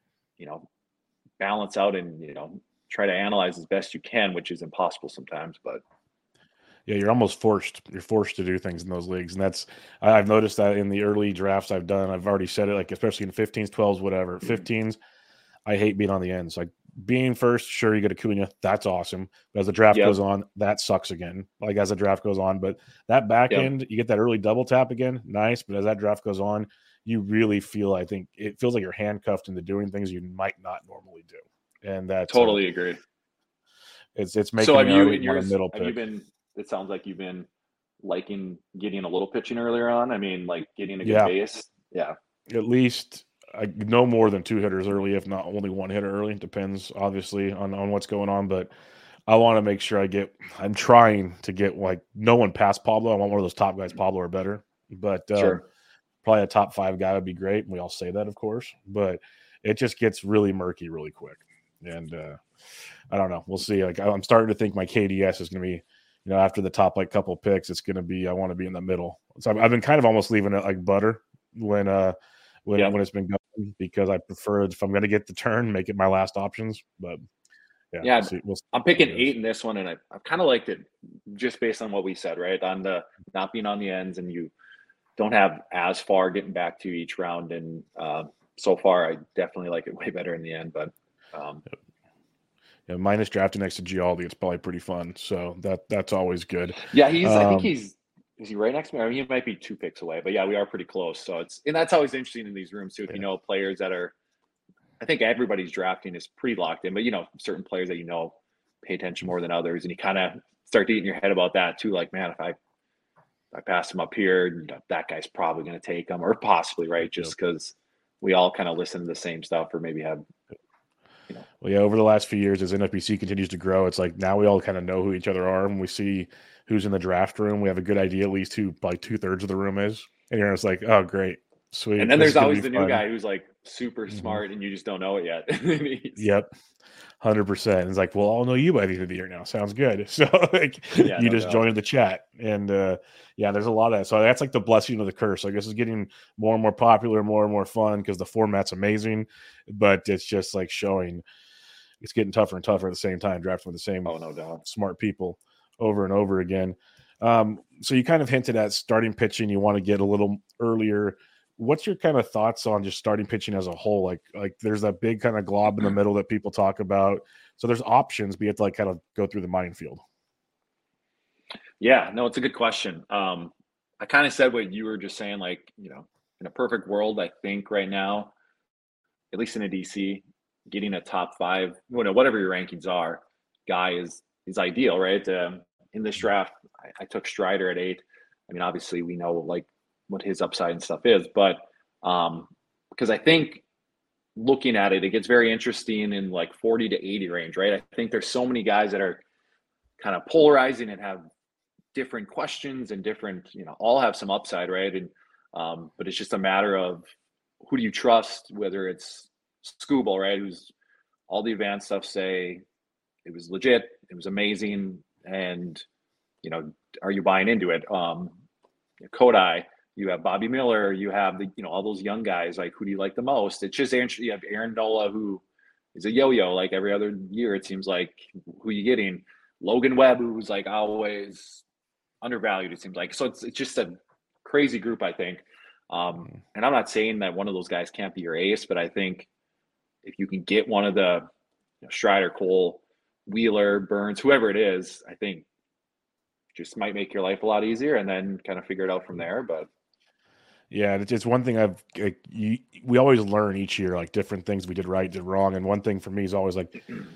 balance out and, try to analyze as best you can, which is impossible sometimes. But yeah, you're forced to do things in those leagues. And I've noticed that in the early drafts I've done. I've already said it, like, especially in 15s, 12s, whatever. 15s, I hate being on the ends. Like, being first, sure, you get Acuna, that's awesome. But as the draft goes on, that sucks again. Like, as the draft goes on, but that back end, you get that early double tap again, nice. But as that draft goes on, you really feel, I think it feels like you're handcuffed into doing things you might not normally do, and that's totally agree. It's making. So have you in yours? Have you been? It sounds like you've been liking getting a little pitching earlier on. I mean, like getting a good base. Yeah, at least. No more than 2 hitters early, if not only 1 hitter early. It depends, obviously, on what's going on. But I want to make sure I'm trying to get, like, no one past Pablo. I want one of those top guys, Pablo or better. But probably a top 5 guy would be great. We all say that, of course. But it just gets really murky really quick. And I don't know. We'll see. Like, I'm starting to think my KDS is going to be, after the top, like, couple picks, it's going to be, I want to be in the middle. So I've been kind of almost leaving it like butter when it's been going, because I prefer, if I'm going to get the turn, make it my last options. But we'll see I'm picking 8 in this one, and I've kind of liked it just based on what we said, right? On the not being on the ends, and you don't have as far getting back to each round. And so far, I definitely like it way better in the end. But minus drafting next to Gialdi, it's probably pretty fun. So that's always good. Yeah, I think is he right next to me? I mean, he might be 2 picks away, but yeah, we are pretty close. So and that's always interesting in these rooms too. If you know players that are, I think everybody's drafting is pretty locked in, but certain players that pay attention more than others, and you kind of start to get in your head about that too. Like, man, if I pass him up here, that guy's probably going to take him, or possibly, right? Just because we all kind of listen to the same stuff, or maybe have. Well, yeah, over the last few years, as NFBC continues to grow, it's like now we all kind of know who each other are, and we see who's in the draft room. We have a good idea, at least who like 2/3 of the room is, and you're just like, oh, great, And sweet, then this is there's gonna always be the new fun. guy who's like super Hmm. smart and you just don't know it yet. Yep, 100%. It's like, we'll all know you by the end of the year now. Sounds good. So like, Yeah, you no just doubt. joined the chat, and yeah, there's a lot of that. So that's like the blessing of the curse. I guess it's getting more and more popular, more and more fun because the format's amazing, but it's just like showing it's getting tougher and tougher at the same time, drafting with the same Oh, no doubt. smart people over and over again. So you kind of hinted at starting pitching. You want to get a little earlier. What's your kind of thoughts on just starting pitching as a whole? Like there's that big kind of glob in the middle that people talk about. So there's options, but you have to like kind of go through the minefield. Yeah, no, it's a good question. I kind of said what you were just saying, like, in a perfect world, I think right now, at least in a DC, getting a top five, whatever your rankings are, guy is ideal, right? In this draft, I took Strider at 8. I mean, obviously, we know like what his upside and stuff is, but because I think looking at it, it gets very interesting in like 40 to 80 range, right? I think there's so many guys that are kind of polarizing and have different questions and different, all have some upside, right? And but it's just a matter of who do you trust, whether it's Scooble, right? Who's all the advanced stuff say it was legit, it was amazing, and you know, are you buying into it? Kodai, you have Bobby Miller, you have all those young guys. Like, who do you like the most? It's just you have Aaron Nola, who is a yo-yo. Like every other year, it seems like who you getting. Logan Webb, who's like always undervalued. It seems like it's just a crazy group. I think, and I'm not saying that one of those guys can't be your ace, but I think if you can get one of the Strider, Cole, Wheeler, Burns, whoever it is, I think just might make your life a lot easier, and then kind of figure it out from there. But Yeah, it's one thing we always learn each year, like different things we did right, did wrong, and one thing for me is always like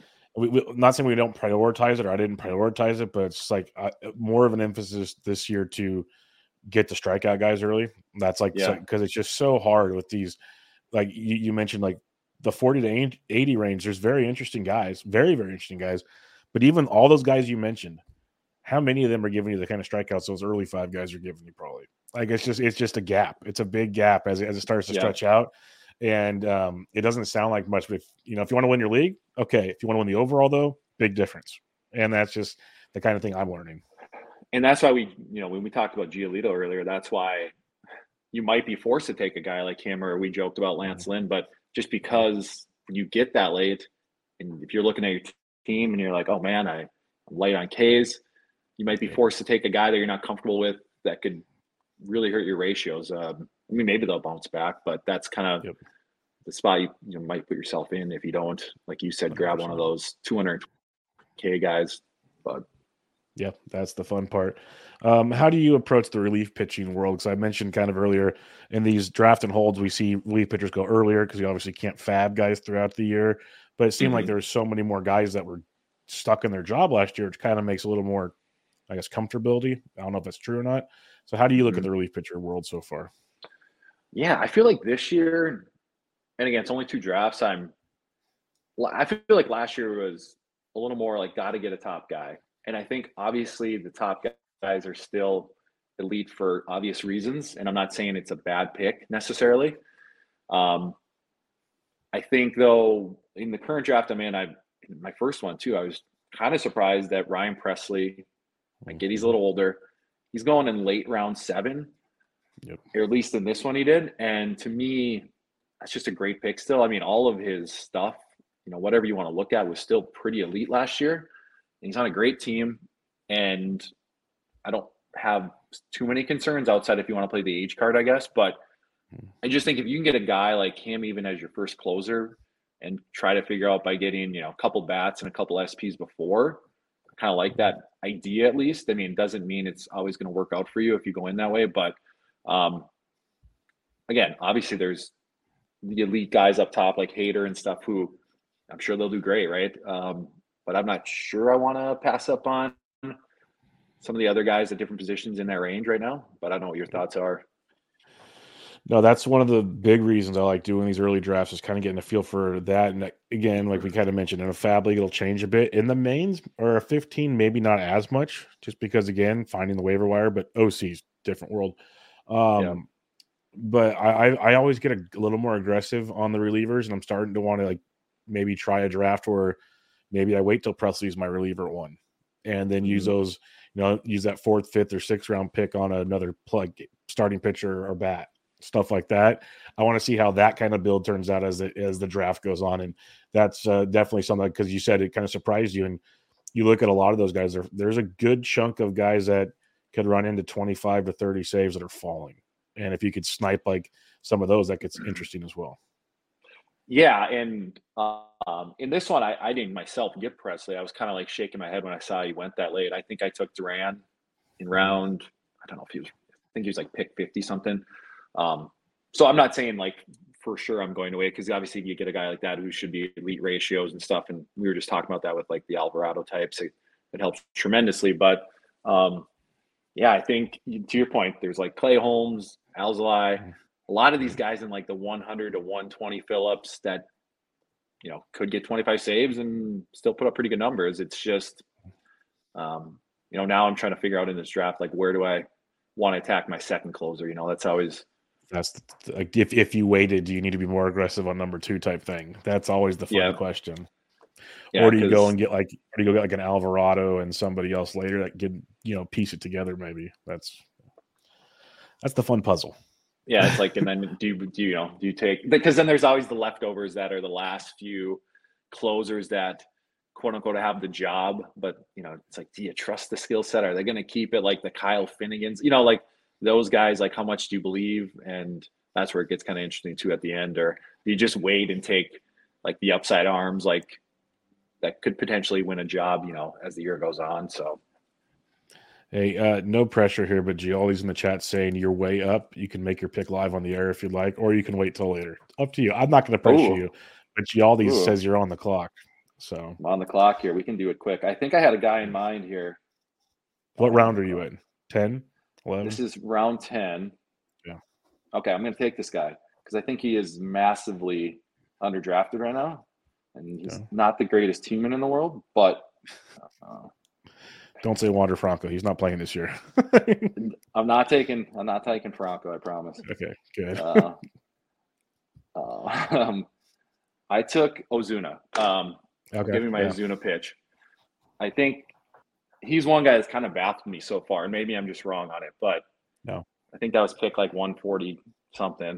not saying we don't prioritize it or I didn't prioritize it, but it's like more of an emphasis this year to get the strikeout guys early. That's like yeah, because it's just so hard with these. Like you mentioned, like the 40 to 80 range. There's very interesting guys, very very interesting guys, but even all those guys you mentioned, how many of them are giving you the kind of strikeouts those early five guys are giving you? Probably like it's just a gap. It's a big gap as it starts to yeah. stretch out, and it doesn't sound like much. But if you want to win your league, okay. If you want to win the overall, though, big difference. And that's just the kind of thing I'm learning. And that's why when we talked about Giolito earlier, that's why you might be forced to take a guy like him, or we joked about Mhm. Lance Lynn, but just because when you get that late, and if you're looking at your team and you're like, oh man, I'm light on Ks, you might be Yep. forced to take a guy that you're not comfortable with that could really hurt your ratios. I mean, maybe they'll bounce back, but that's kind of Yep. the spot you might put yourself in if you don't, like you said, grab one of 100%. those 200K guys. But Yeah, that's the fun part. How do you approach the relief pitching world? Because I mentioned kind of earlier in these draft and holds, we see relief pitchers go earlier because you obviously can't fab guys throughout the year. But it seemed like mhm. there were so many more guys that were stuck in their job last year, which kind of makes a little more, I guess, comfortability. I don't know if that's true or not. So, how do you look at Mhm. the relief pitcher world so far? Yeah, I feel like this year, and again, it's only 2 drafts. I feel like last year was a little more like got to get a top guy, and I think obviously the top guys are still elite for obvious reasons. And I'm not saying it's a bad pick necessarily. Um, I think though in the current draft I'm in, in my first one too, I was kind of surprised that Ryan Presley. I get he's a Mhm. little older. He's going in late round 7, Yep. or at least in this one he did. And to me, that's just a great pick still. I mean, all of his stuff, whatever you want to look at, was still pretty elite last year. And he's on a great team. And I don't have too many concerns outside if you want to play the age card, I guess. But I just think if you can get a guy like him even as your first closer and try to figure out by getting, a couple bats and a couple SPs before, I kind of like that idea at least. I mean, it doesn't mean it's always going to work out for you if you go in that way, but um, again, obviously there's the elite guys up top like Hader and stuff who I'm sure they'll do great, right? But I'm not sure I want to pass up on some of the other guys at different positions in that range right now. But I don't know what your thoughts are. No, that's one of the big reasons I like doing these early drafts is kind of getting a feel for that. And again, like we kind of mentioned, in a fab league, it'll change a bit. In the mains or a 15, maybe not as much, just because again, finding the waiver wire, but OC's different world. Yeah. Um, but I always get a little more aggressive on the relievers, and I'm starting to want to like maybe try a draft where maybe I wait till Presley's my reliever one, and then use Mhm. those, use that fourth, fifth, or sixth round pick on another plug starting pitcher or bat, stuff like that. I want to see how that kind of build turns out as the draft goes on, and that's definitely something because you said it kind of surprised you, and you look at a lot of those guys. There's a good chunk of guys that could run into 25 to 30 saves that are falling, and if you could snipe like some of those, that gets interesting as well. Yeah, and in this one, I didn't myself get Presley. I was kind of like shaking my head when I saw he went that late. I think I took Duran in round. I don't know if he was. I think he was like pick 50 something. So I'm not saying like for sure I'm going to wait because obviously you get a guy like that who should be elite ratios and stuff. And we were just talking about that with like the Alvarado types. It helps tremendously. But yeah, I think to your point, there's like Clay Holmes, Alzolay, a lot of these guys in like the 100 to 120 Phillips that could get 25 saves and still put up pretty good numbers. It's just now I'm trying to figure out in this draft like where do I want to attack my second closer. That's always Like if you waited, do you need to be more aggressive on number two type thing? That's always the fun yeah question. yeah Or do you go because and get like, or do you go get like an Alvarado and somebody else later that could piece it together? Maybe that's the fun puzzle. yeah it's like and then do you take because then there's always the leftovers that are the last few closers that quote unquote have the job, but it's like do you trust the skill set? Are they going to keep it like the Kyle Finnegans? Like those guys, like how much do you believe? And that's where it gets kind of interesting too at the end. Or do you just wait and take like the upside arms like that could potentially win a job as the year goes on? So Hey, no pressure here, but Gioli's in the chat saying you're way up. You can make your pick live on the air if you'd like, or you can wait till later. Up to you. I'm not going to pressure oh you, but Gioli ooh, says you're on the clock. So, I'm on the clock here. We can do it quick. I think I had a guy in mind here. what Let round me are you look. in? 10, This 11? is round 10. Yeah. Okay, I'm going to take this guy because I think he is massively underdrafted right now, and he's Yeah. not the greatest teamman in the world. But Don't say Wander Franco. He's not playing this year. I'm not taking Franco. I promise. Okay, good. Uh, I took Ozuna. I'll Okay, give you my yeah. Ozuna pitch. I think he's one guy that's kind of baffled me so far, and maybe I'm just wrong on it, but No. I think that was pick like 140 something.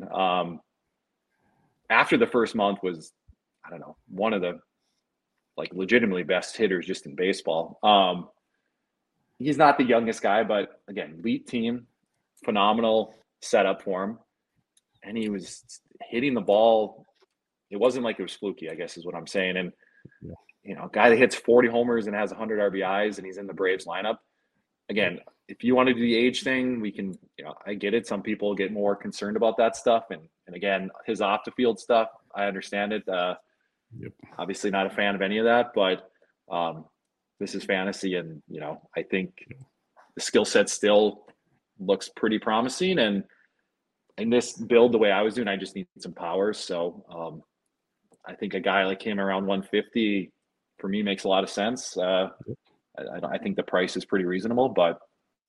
After the first month was, I don't know, one of the like legitimately best hitters just in baseball. He's not the youngest guy, but again, elite team, phenomenal setup for him, and he was hitting the ball. It wasn't like it was fluky, I guess is what I'm saying. And Yeah. a guy that hits 40 homers and has 100 RBIs, and he's in the Braves lineup. Again, if you want to do the age thing, we can. I get it. Some people get more concerned about that stuff, and again, his off the field stuff, I understand it. Yep. Obviously, not a fan of any of that, but this is fantasy, and I think the skill set still looks pretty promising. And in this build, the way I was doing, I just need some power. So I think a guy like him around 150 for me makes a lot of sense. I think the price is pretty reasonable, but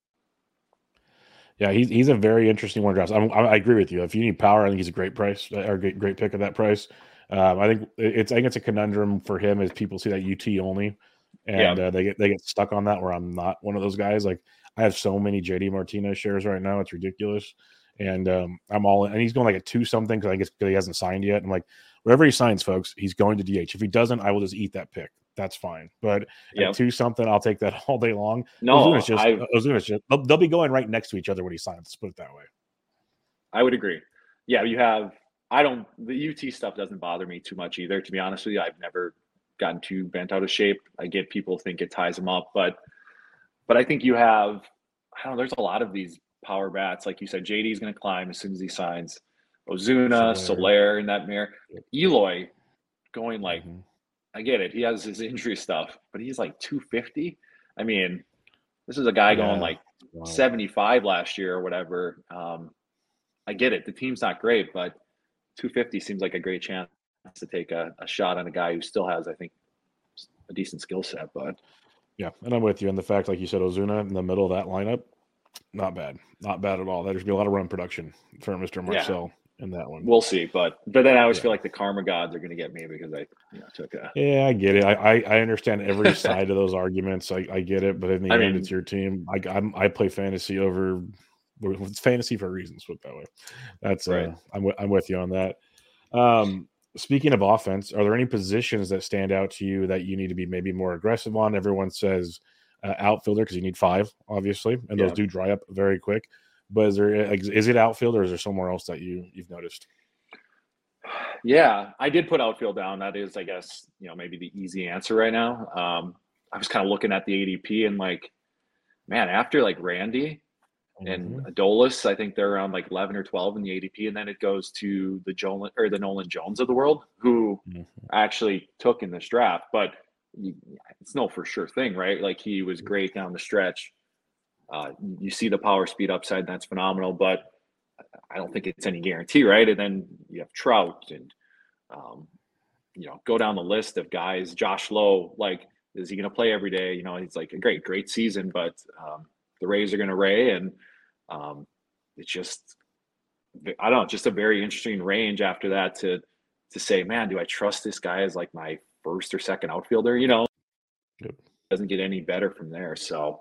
Yeah, he's a very interesting one to draft. I agree with you. If you need power, I think he's a great price or great pick at that price. I think it's a conundrum for him as people see that UT only, and yeah, they get stuck on that. Where I'm not one of those guys. Like I have so many JD Martinez shares right now, it's ridiculous. And I'm all in, and he's going like a 2 something because I guess he hasn't signed yet. I'm like, wherever he signs, folks, he's going to DH. If he doesn't, I will just eat that pick. That's fine. But yeah. at 2 something, I'll take that all day long. No, Ozuna's just they'll be going right next to each other when he signs. Let's put it that way. I would agree. Yeah, the UT stuff doesn't bother me too much either, to be honest with you. I've never gotten too bent out of shape. I get people think it ties them up, but I think you have, I don't know, there's a lot of these power bats. Like you said, JD is going to climb as soon as he signs. Ozuna, Soler in that mirror. Eloy going like, I get it. He has his injury stuff, but he's like 250. I mean, this is a guy going like 75 last year or whatever. I get it. The team's not great, but 250 seems like a great chance to take a shot on a guy who still has, I think, a decent skill set. But Yeah, and I'm with you. And the fact, like you said, Ozuna in the middle of that lineup, not bad. Not bad at all. There's be a lot of run production for Mr. Marcel in that one. We'll see. But then I always feel like the karma gods are going to get me because I took a. Yeah, I get it. I understand every side of those arguments. I get it. But in the end, it's your team. I play fantasy over. It's fantasy for a reason. Put it that way. That's right. I'm with you on that. Speaking of offense, are there any positions that stand out to you that you need to be maybe more aggressive on? Everyone says outfielder because you need 5, obviously, and those do dry up very quick. But is it outfield or is there somewhere else that you've noticed? Yeah, I did put outfield down. That is, I guess, maybe the easy answer right now. I was kind of looking at the ADP and like, man, after like Randy and Adolis, I think they're around like 11 or 12 in the ADP, and then it goes to the Nolan Jones of the world, who actually took in this draft. But it's no for sure thing, right? Like he was great down the stretch. You see the power speed upside, and that's phenomenal, but I don't think it's any guarantee, right? And then you have Trout and, go down the list of guys. Josh Lowe, like, is he going to play every day? He's like a great season, but the Rays are going to Ray, and it's just, I don't know, just a very interesting range after that to say, man, do I trust this guy as like my first or second outfielder? Doesn't get any better from there. So,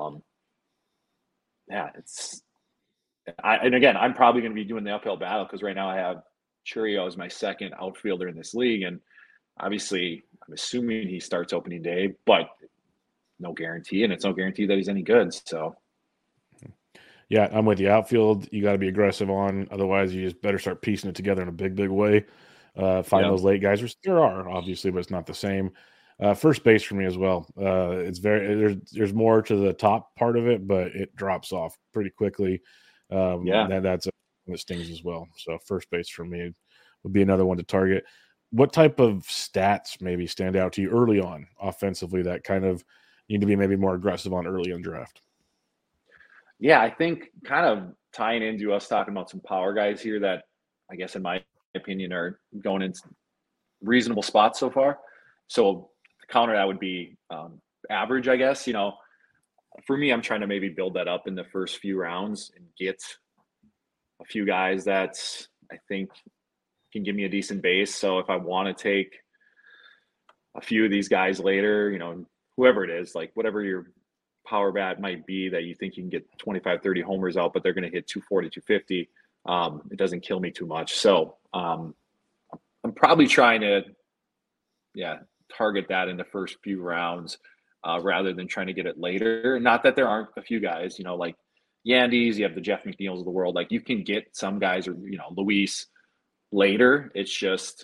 and again, I'm probably going to be doing the uphill battle because right now I have Churio as my second outfielder in this league. And obviously I'm assuming he starts opening day, but no guarantee. And it's no guarantee that he's any good. So. Yeah, I'm with you. Outfield, you got to be aggressive on. Otherwise, you just better start piecing it together in a big way. Find those late guys, which there are, obviously, but it's not the same. First base for me as well. It's there's more to the top part of it, but it drops off pretty quickly. That's what stings as well. So first base for me would be another one to target. What type of stats maybe stand out to you early on offensively that kind of need to be maybe more aggressive on early in draft? Yeah, I think kind of tying into us talking about some power guys here that I guess in my opinion are going in reasonable spots so far. So the counter that would be average, I guess. For me, I'm trying to maybe build that up in the first few rounds and get a few guys that I think can give me a decent base. So if I want to take a few of these guys later, whoever it is, like whatever your power bat might be that you think you can get 25, 30 homers out, but they're going to hit 240, 250. It doesn't kill me too much. So I'm probably trying to, target that in the first few rounds rather than trying to get it later. Not that there aren't a few guys, like Yandy's, you have the Jeff McNeils of the world. Like you can get some guys or, Luis later. It's just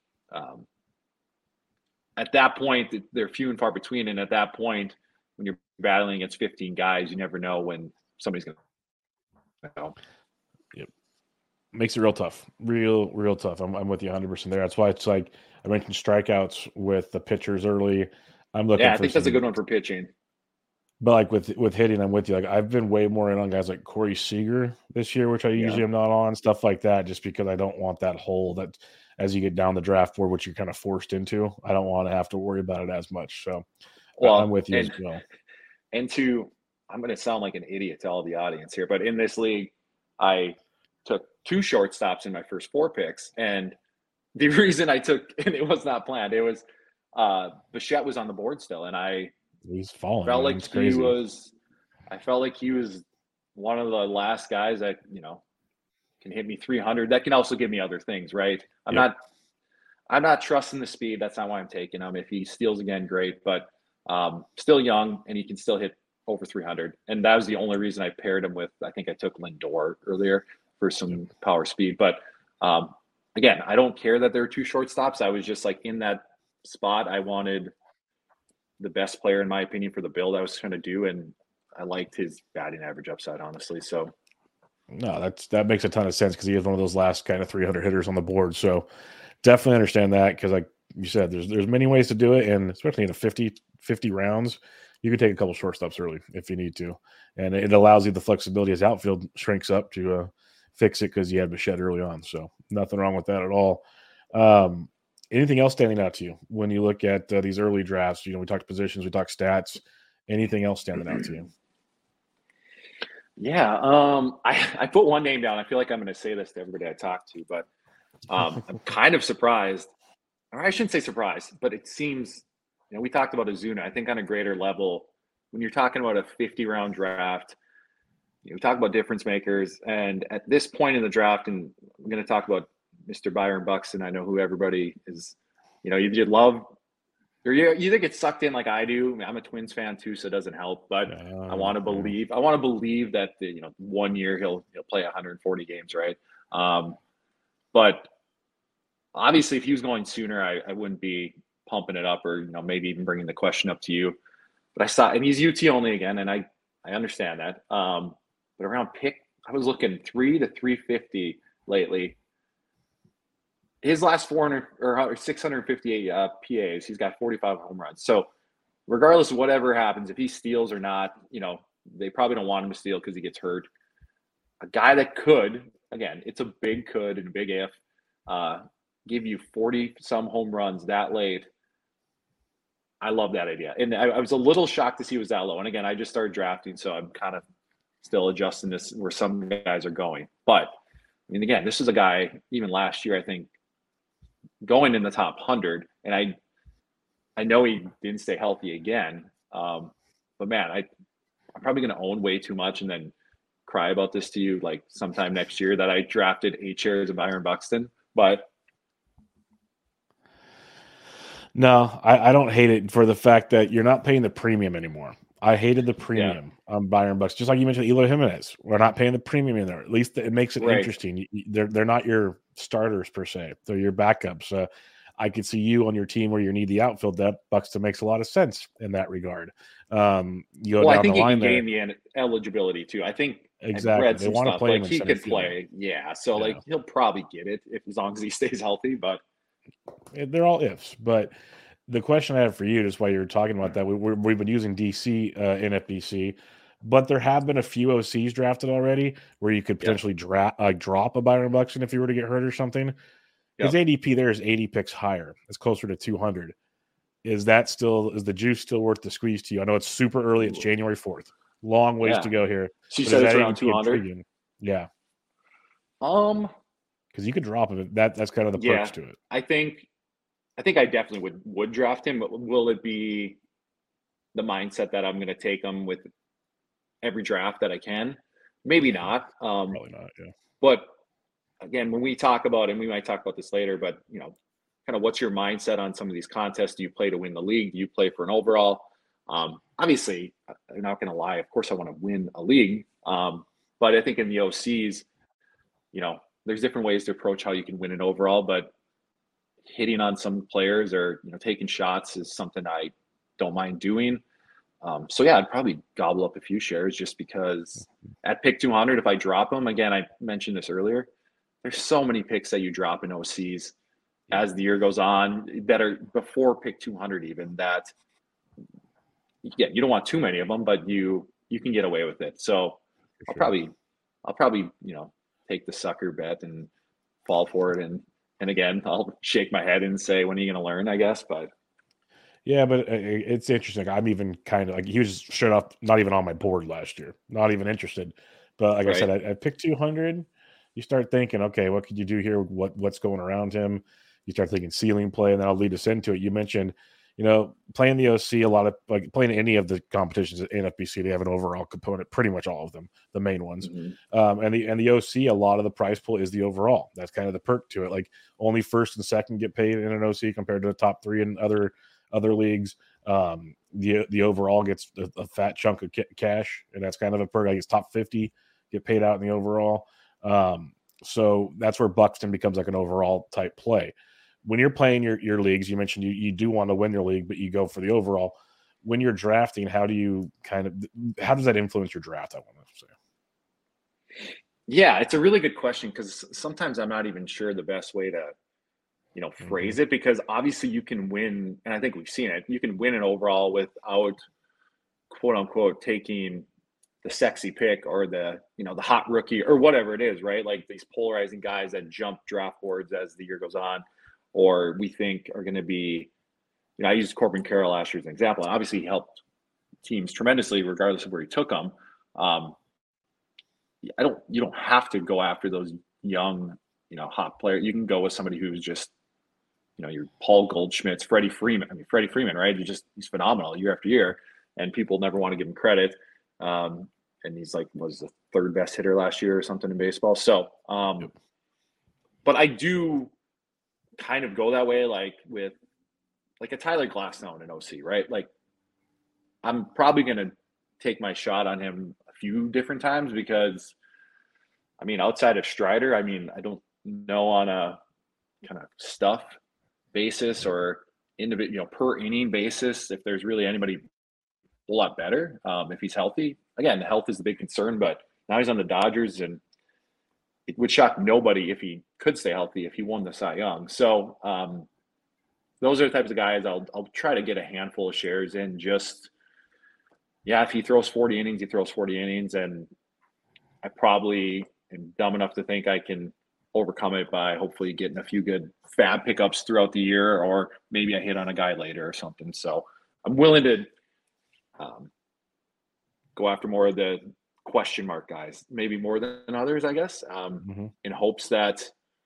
at that point, they're few and far between. And at that point, when you're battling against 15 guys, you never know when somebody's going to. Yep. Makes it real tough. Real tough. I'm with you 100% there. That's why it's like I mentioned strikeouts with the pitchers early. I'm looking. Yeah, I think that's a good one for pitching. But like with hitting, I'm with you. Like I've been way more in on guys like Corey Seager this year, which I usually am not on, stuff like that, just because I don't want that hole that as you get down the draft board, which you're kind of forced into. I don't want to have to worry about it as much. So I'm with you as well. And I'm going to sound like an idiot to all the audience here, but in this league, I took 2 shortstops in my first 4 picks. And the reason I took, and it was not planned, it was Bichette was on the board still. And he's falling. Felt like I felt like he was one of the last guys that, can hit me 300. That can also give me other things, right? I'm not trusting the speed. That's not why I'm taking him. If he steals again, great. But still young, and he can still hit over 300. And that was the only reason I paired him with, I think I took Lindor earlier for some power speed. But again, I don't care that there are 2 shortstops. I was just like in that spot. I wanted the best player, in my opinion, for the build I was trying to do. And I liked his batting average upside, honestly. So. No, that makes a ton of sense because he is one of those last kind of 300 hitters on the board. So definitely understand that because, like you said, there's many ways to do it, and especially in a 50 rounds, you can take a couple shortstops early if you need to, and it allows you the flexibility as outfield shrinks up to fix it because you had Bichette early on. So nothing wrong with that at all. Anything else standing out to you when you look at these early drafts? We talked positions, we talked stats. Anything else standing out to you? Yeah, I put one name down. I feel like I'm going to say this to everybody I talk to, but I'm kind of surprised, or I shouldn't say surprised, but it seems, we talked about Ozuna. I think on a greater level, when you're talking about a 50-round draft, we talk about difference makers, and at this point in the draft, and I'm going to talk about Mr. Byron Buxton. I know who everybody is. You love, or you either get sucked in like I do. I'm a Twins fan too, so it doesn't help. But I want to believe. I want to believe that 1 year he'll play 140 games, right? But obviously, if he was going sooner, I wouldn't be pumping it up, or maybe even bringing the question up to you. But I saw, and he's UT only again, and I understand that. But around pick, I was looking 3 to 350 lately. His last 400 or 658 PAs, he's got 45 home runs. So regardless of whatever happens, if he steals or not, they probably don't want him to steal because he gets hurt. A guy that could, again, it's a big could and a big if, give you 40 some home runs that late. I love that idea. And I was a little shocked to see it was that low. And again, I just started drafting, so I'm kind of still adjusting this where some guys are going. But again, this is a guy, even last year, I think, going in the top 100. And I know he didn't stay healthy again. But man, I'm probably going to own way too much and then cry about this to you like sometime next year that I drafted 8 shares of Byron Buxton. But no, I don't hate it for the fact that you're not paying the premium anymore. I hated the premium on Byron Bucks, just like you mentioned Eloy Jimenez. We're not paying the premium in there. At least it makes it interesting. They're not your starters per se; they're your backups. I could see you on your team where you need the outfield depth. Buxton makes a lot of sense in that regard. I think he can gain the eligibility too. I think exactly they want to play him. He could play, So he'll probably get it as long as he stays healthy. But they're all ifs. But the question I have for you, just while you were talking about that, we've been using DC NFBC, but there have been a few OCs drafted already where you could potentially drop a Byron Buxton if you were to get hurt or something. His ADP there is 80 picks higher. It's closer to 200. Is the juice still worth the squeeze to you? I know it's super early. It's January 4th. Long ways to go here. She said it's around 200. Yeah. Because you could drop him. That's kind of the perks to it. I think I definitely would draft him, but will it be the mindset that I'm going to take him with every draft that I can? Maybe not. Probably not, yeah. But again, when we talk about, and we might talk about this later, but kind of what's your mindset on some of these contests? Do you play to win the league? Do you play for an overall? Obviously, I'm not going to lie. Of course, I want to win a league. But I think in the OCs, there's different ways to approach how you can win an overall, but hitting on some players or taking shots is something I don't mind doing. So I'd probably gobble up a few shares just because at pick 200, if I drop them, again, I mentioned this earlier, there's so many picks that you drop in OCs as the year goes on, better before pick 200 even, that you don't want too many of them, but you can get away with it. So I'll probably take the sucker bet and fall for it. And again, I'll shake my head and say, when are you going to learn, I guess? But yeah, but it's interesting. I'm even kind of like, he was straight off, not even on my board last year, not even interested. But like I said, I picked 200. You start thinking, okay, what could you do here? What's going around him? You start thinking ceiling play, and then I'll lead us into it. You mentioned, playing the OC, a lot of like playing any of the competitions at NFBC, they have an overall component, pretty much all of them, the main ones. Mm-hmm. And the OC, a lot of the prize pool is the overall. That's kind of the perk to it. Like only first and second get paid in an OC compared to the top 3 in other leagues. The overall gets a fat chunk of cash, and that's kind of a perk. I guess top 50 get paid out in the overall. So that's where Buxton becomes like an overall type play. When you're playing your leagues, you mentioned you do want to win your league, but you go for the overall. When you're drafting, how does that influence your draft? I want to say. Yeah, it's a really good question because sometimes I'm not even sure the best way to, phrase it, because obviously you can win, and I think we've seen it. You can win an overall without, quote unquote, taking the sexy pick or the the hot rookie or whatever it is, right? Like these polarizing guys that jump draft boards as the year goes on, or we think are going to be. I used Corbin Carroll last year as an example, and obviously he helped teams tremendously, regardless of where he took them. You don't have to go after those young, hot players. You can go with somebody who's just, your Paul Goldschmidt's, Freddie Freeman. I mean, Freddie Freeman, right? He's phenomenal year after year, and people never want to give him credit. And he's was the third best hitter last year or something in baseball. So, but I do kind of go that way, with a Tyler Glasnow in OC, right? I'm probably going to take my shot on him a few different times because, outside of Strider, I don't know on a kind of stuff basis or individual, per inning basis if there's really anybody a lot better if he's healthy. Again, health is the big concern, but now he's on the Dodgers, and it would shock nobody if he could stay healthy if he won the Cy Young. So those are the types of guys I'll try to get a handful of shares in. Just if he throws 40 innings, he throws 40 innings, and I probably am dumb enough to think I can overcome it by hopefully getting a few good fab pickups throughout the year, or maybe I hit on a guy later or something. So I'm willing to go after more of the question mark guys, maybe more than others, I guess, in hopes that,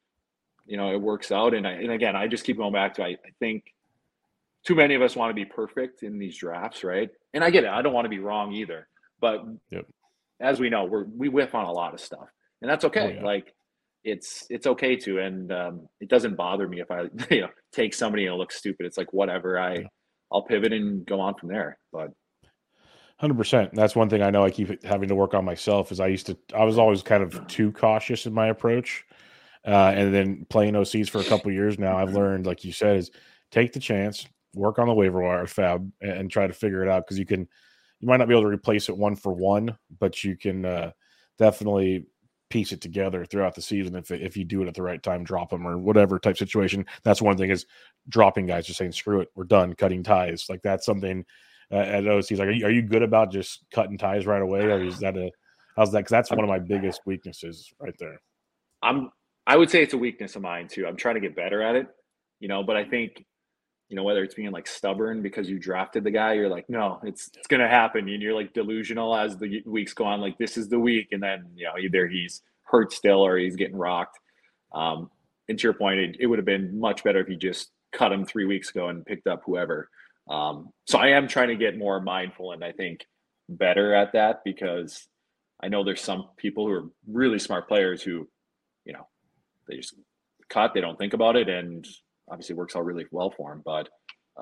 it works out. And again, I just keep going back to, I think too many of us want to be perfect in these drafts, right? And I get it. I don't want to be wrong either. But as we know, we whiff on a lot of stuff. And that's okay. Oh, yeah. It's okay to, and it doesn't bother me if I take somebody and it looks stupid. It's whatever. I'll pivot and go on from there. But 100%. That's one thing I know I keep having to work on myself. Is I was always kind of too cautious in my approach, and then playing OCs for a couple of years now, I've learned, like you said, is take the chance, work on the waiver wire fab, and try to figure it out, because you might not be able to replace it one for one, but you can definitely piece it together throughout the season if you do it at the right time, drop them or whatever type situation. That's one thing, is dropping guys, just saying screw it, we're done, cutting ties. That's something at OCs. Are you good about just cutting ties right away, or is that how's that? Because that's one of my biggest weaknesses right there. I would say it's a weakness of mine too. I'm trying to get better at it, but I think, whether it's being stubborn because you drafted the guy, you're no, it's going to happen. And you're delusional as the weeks go on, this is the week. And then, either he's hurt still or he's getting rocked. And to your point, it would have been much better if you just cut him 3 weeks ago and picked up whoever. So I am trying to get more mindful and I think better at that, because I know there's some people who are really smart players who, they just cut, they don't think about it, and obviously works out really well for him. But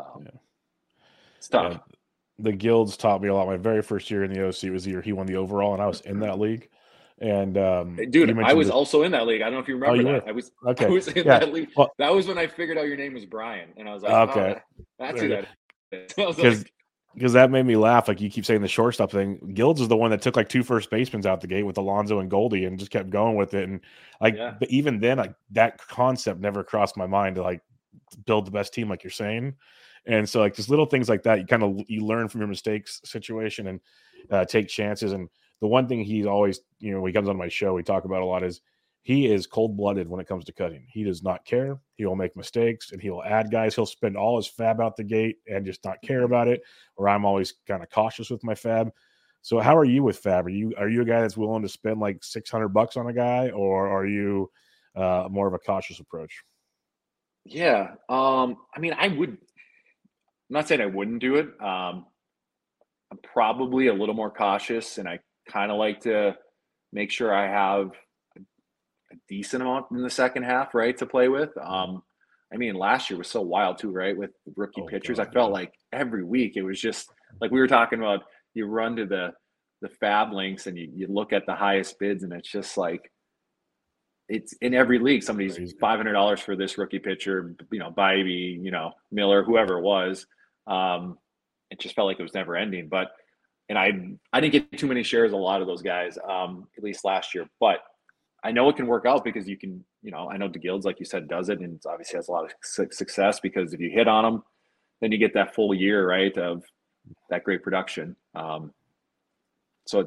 it's tough. Yeah. The guilds taught me a lot. My very first year in the OC was the year he won the overall, and I was in that league. And dude, I was also in that league. I don't know if you remember that. I was in that league. Well, that was when I figured out your name was Brian, and I was like, okay, that's who that is. Because that made me laugh. You keep saying the shortstop thing. Guilds is the one that took 2 first basemen out the gate with Alonso and Goldie and just kept going with it. And but even then, that concept never crossed my mind to build the best team, like you're saying. And so just little things like that, you learn from your mistakes situation and take chances. And the one thing he's always, when he comes on my show, we talk about a lot is he is cold-blooded when it comes to cutting. He does not care. He will make mistakes, and he will add guys. He'll spend all his fab out the gate and just not care about it, or I'm always kind of cautious with my fab. So how are you with fab? Are you a guy that's willing to spend $600 on a guy, or are you more of a cautious approach? Yeah. I would, I'm not saying I wouldn't do it. I'm probably a little more cautious, and I kind of like to make sure I have a decent amount in the second half, right, to play with. Last year was so wild too, right, with rookie pitchers. God, I felt like every week it was just we were talking about, you run to the fab links and you look at the highest bids, and it's just it's in every league. Somebody's $500 for this rookie pitcher, Bybee, Miller, whoever it was. It just felt like it was never ending. And I didn't get too many shares of a lot of those guys, at least last year. But I know it can work out, because you can, I know the Guilds, like you said, does it, and it obviously has a lot of success, because if you hit on them, then you get that full year, right, of that great production. So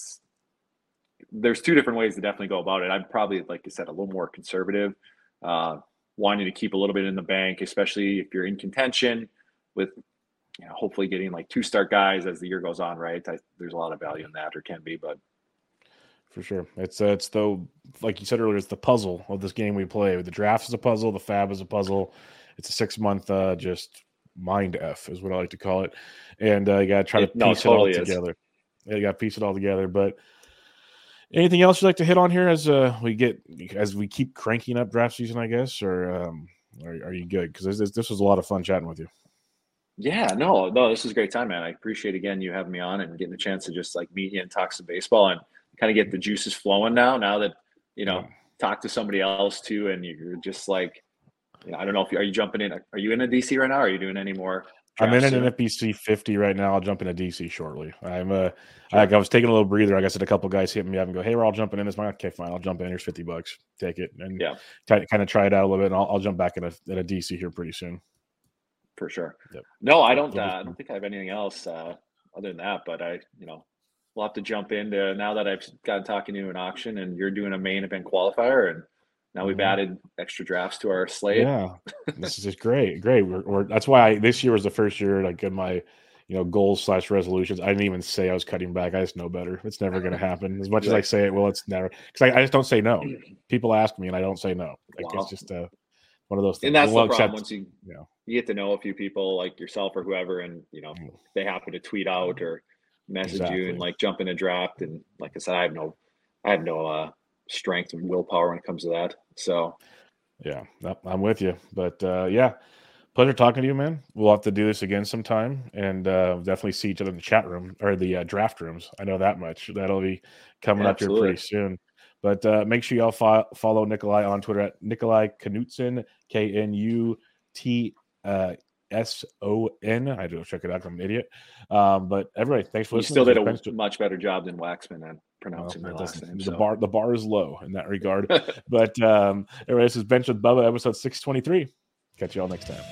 there's two different ways to definitely go about it. I'm probably, like you said, a little more conservative, wanting to keep a little bit in the bank, especially if you're in contention with, hopefully getting like 2-start guys as the year goes on, right? There's a lot of value in that, or can be, but. For sure. It's though, like you said earlier, it's the puzzle of this game we play. The draft is a puzzle. The fab is a puzzle. It's a 6-month just mind F is what I like to call it. And you got to try to piece it all together. Yeah, you got to piece it all together. But anything else you'd like to hit on here as we keep cranking up draft season, I guess, or are you good? Because this was a lot of fun chatting with you. Yeah, no, this is a great time, man. I appreciate again you having me on and getting a chance to just like meet you and talk some baseball and kind of get the juices flowing now that talk to somebody else too, and you're just like, I don't know if are you jumping in? Are you in a DC right now? Or are you doing any more? I'm in an NFBC 50 right now. I'll jump into DC shortly. I was taking a little breather. Like I said, a couple guys hit me up and go, "Hey, we're all jumping in this." Okay, fine. I'll jump in. Here's $50. Take it and kind of try it out a little bit. And I'll jump back in a DC here pretty soon. For sure. Yep. No, I don't think I have anything else other than that. But we'll have to jump into now that I've gotten talking to you in auction and you're doing a main event qualifier, and now we've added extra drafts to our slate. Yeah, this is just great. That's why this year was the first year like in my goals / resolutions. I didn't even say I was cutting back. I just know better. It's never going to happen. As much as I say it, well, it's never, because I just don't say no. People ask me and I don't say no. Like It's just one of those things. And that's the problem. Once you get to know a few people like yourself or whoever, and they happen to tweet out or message you and like jump in a draft, and like I said, I have no strength and willpower when it comes to that. So yeah, I'm with you. But pleasure talking to you, man. We'll have to do this again sometime, and definitely see each other in the chat room or the draft rooms. I know that much. That'll be coming up here pretty soon. But make sure y'all follow Nikolai on Twitter at Nikolai Knutson, KNUTSON. I had to check it out. I'm an idiot. But everybody, thanks for listening. You still did a much better job than Waxman at pronouncing my last name. The bar is low in that regard. But anyway, this is Bench with Bubba, episode 623. Catch you all next time.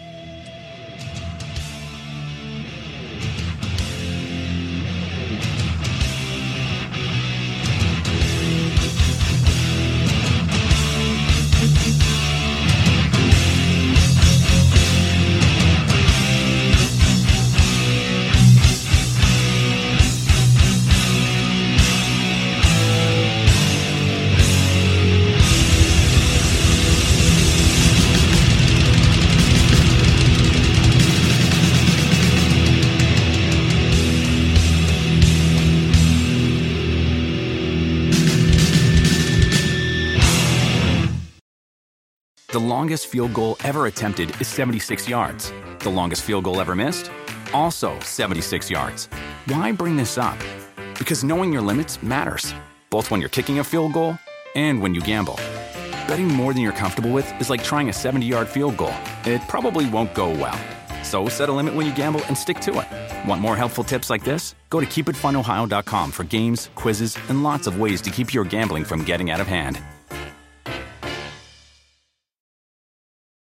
The longest field goal ever attempted is 76 yards. The longest field goal ever missed? Also 76 yards. Why bring this up? Because knowing your limits matters, both when you're kicking a field goal and when you gamble. Betting more than you're comfortable with is like trying a 70-yard field goal. It probably won't go well. So set a limit when you gamble and stick to it. Want more helpful tips like this? Go to keepitfunohio.com for games, quizzes, and lots of ways to keep your gambling from getting out of hand.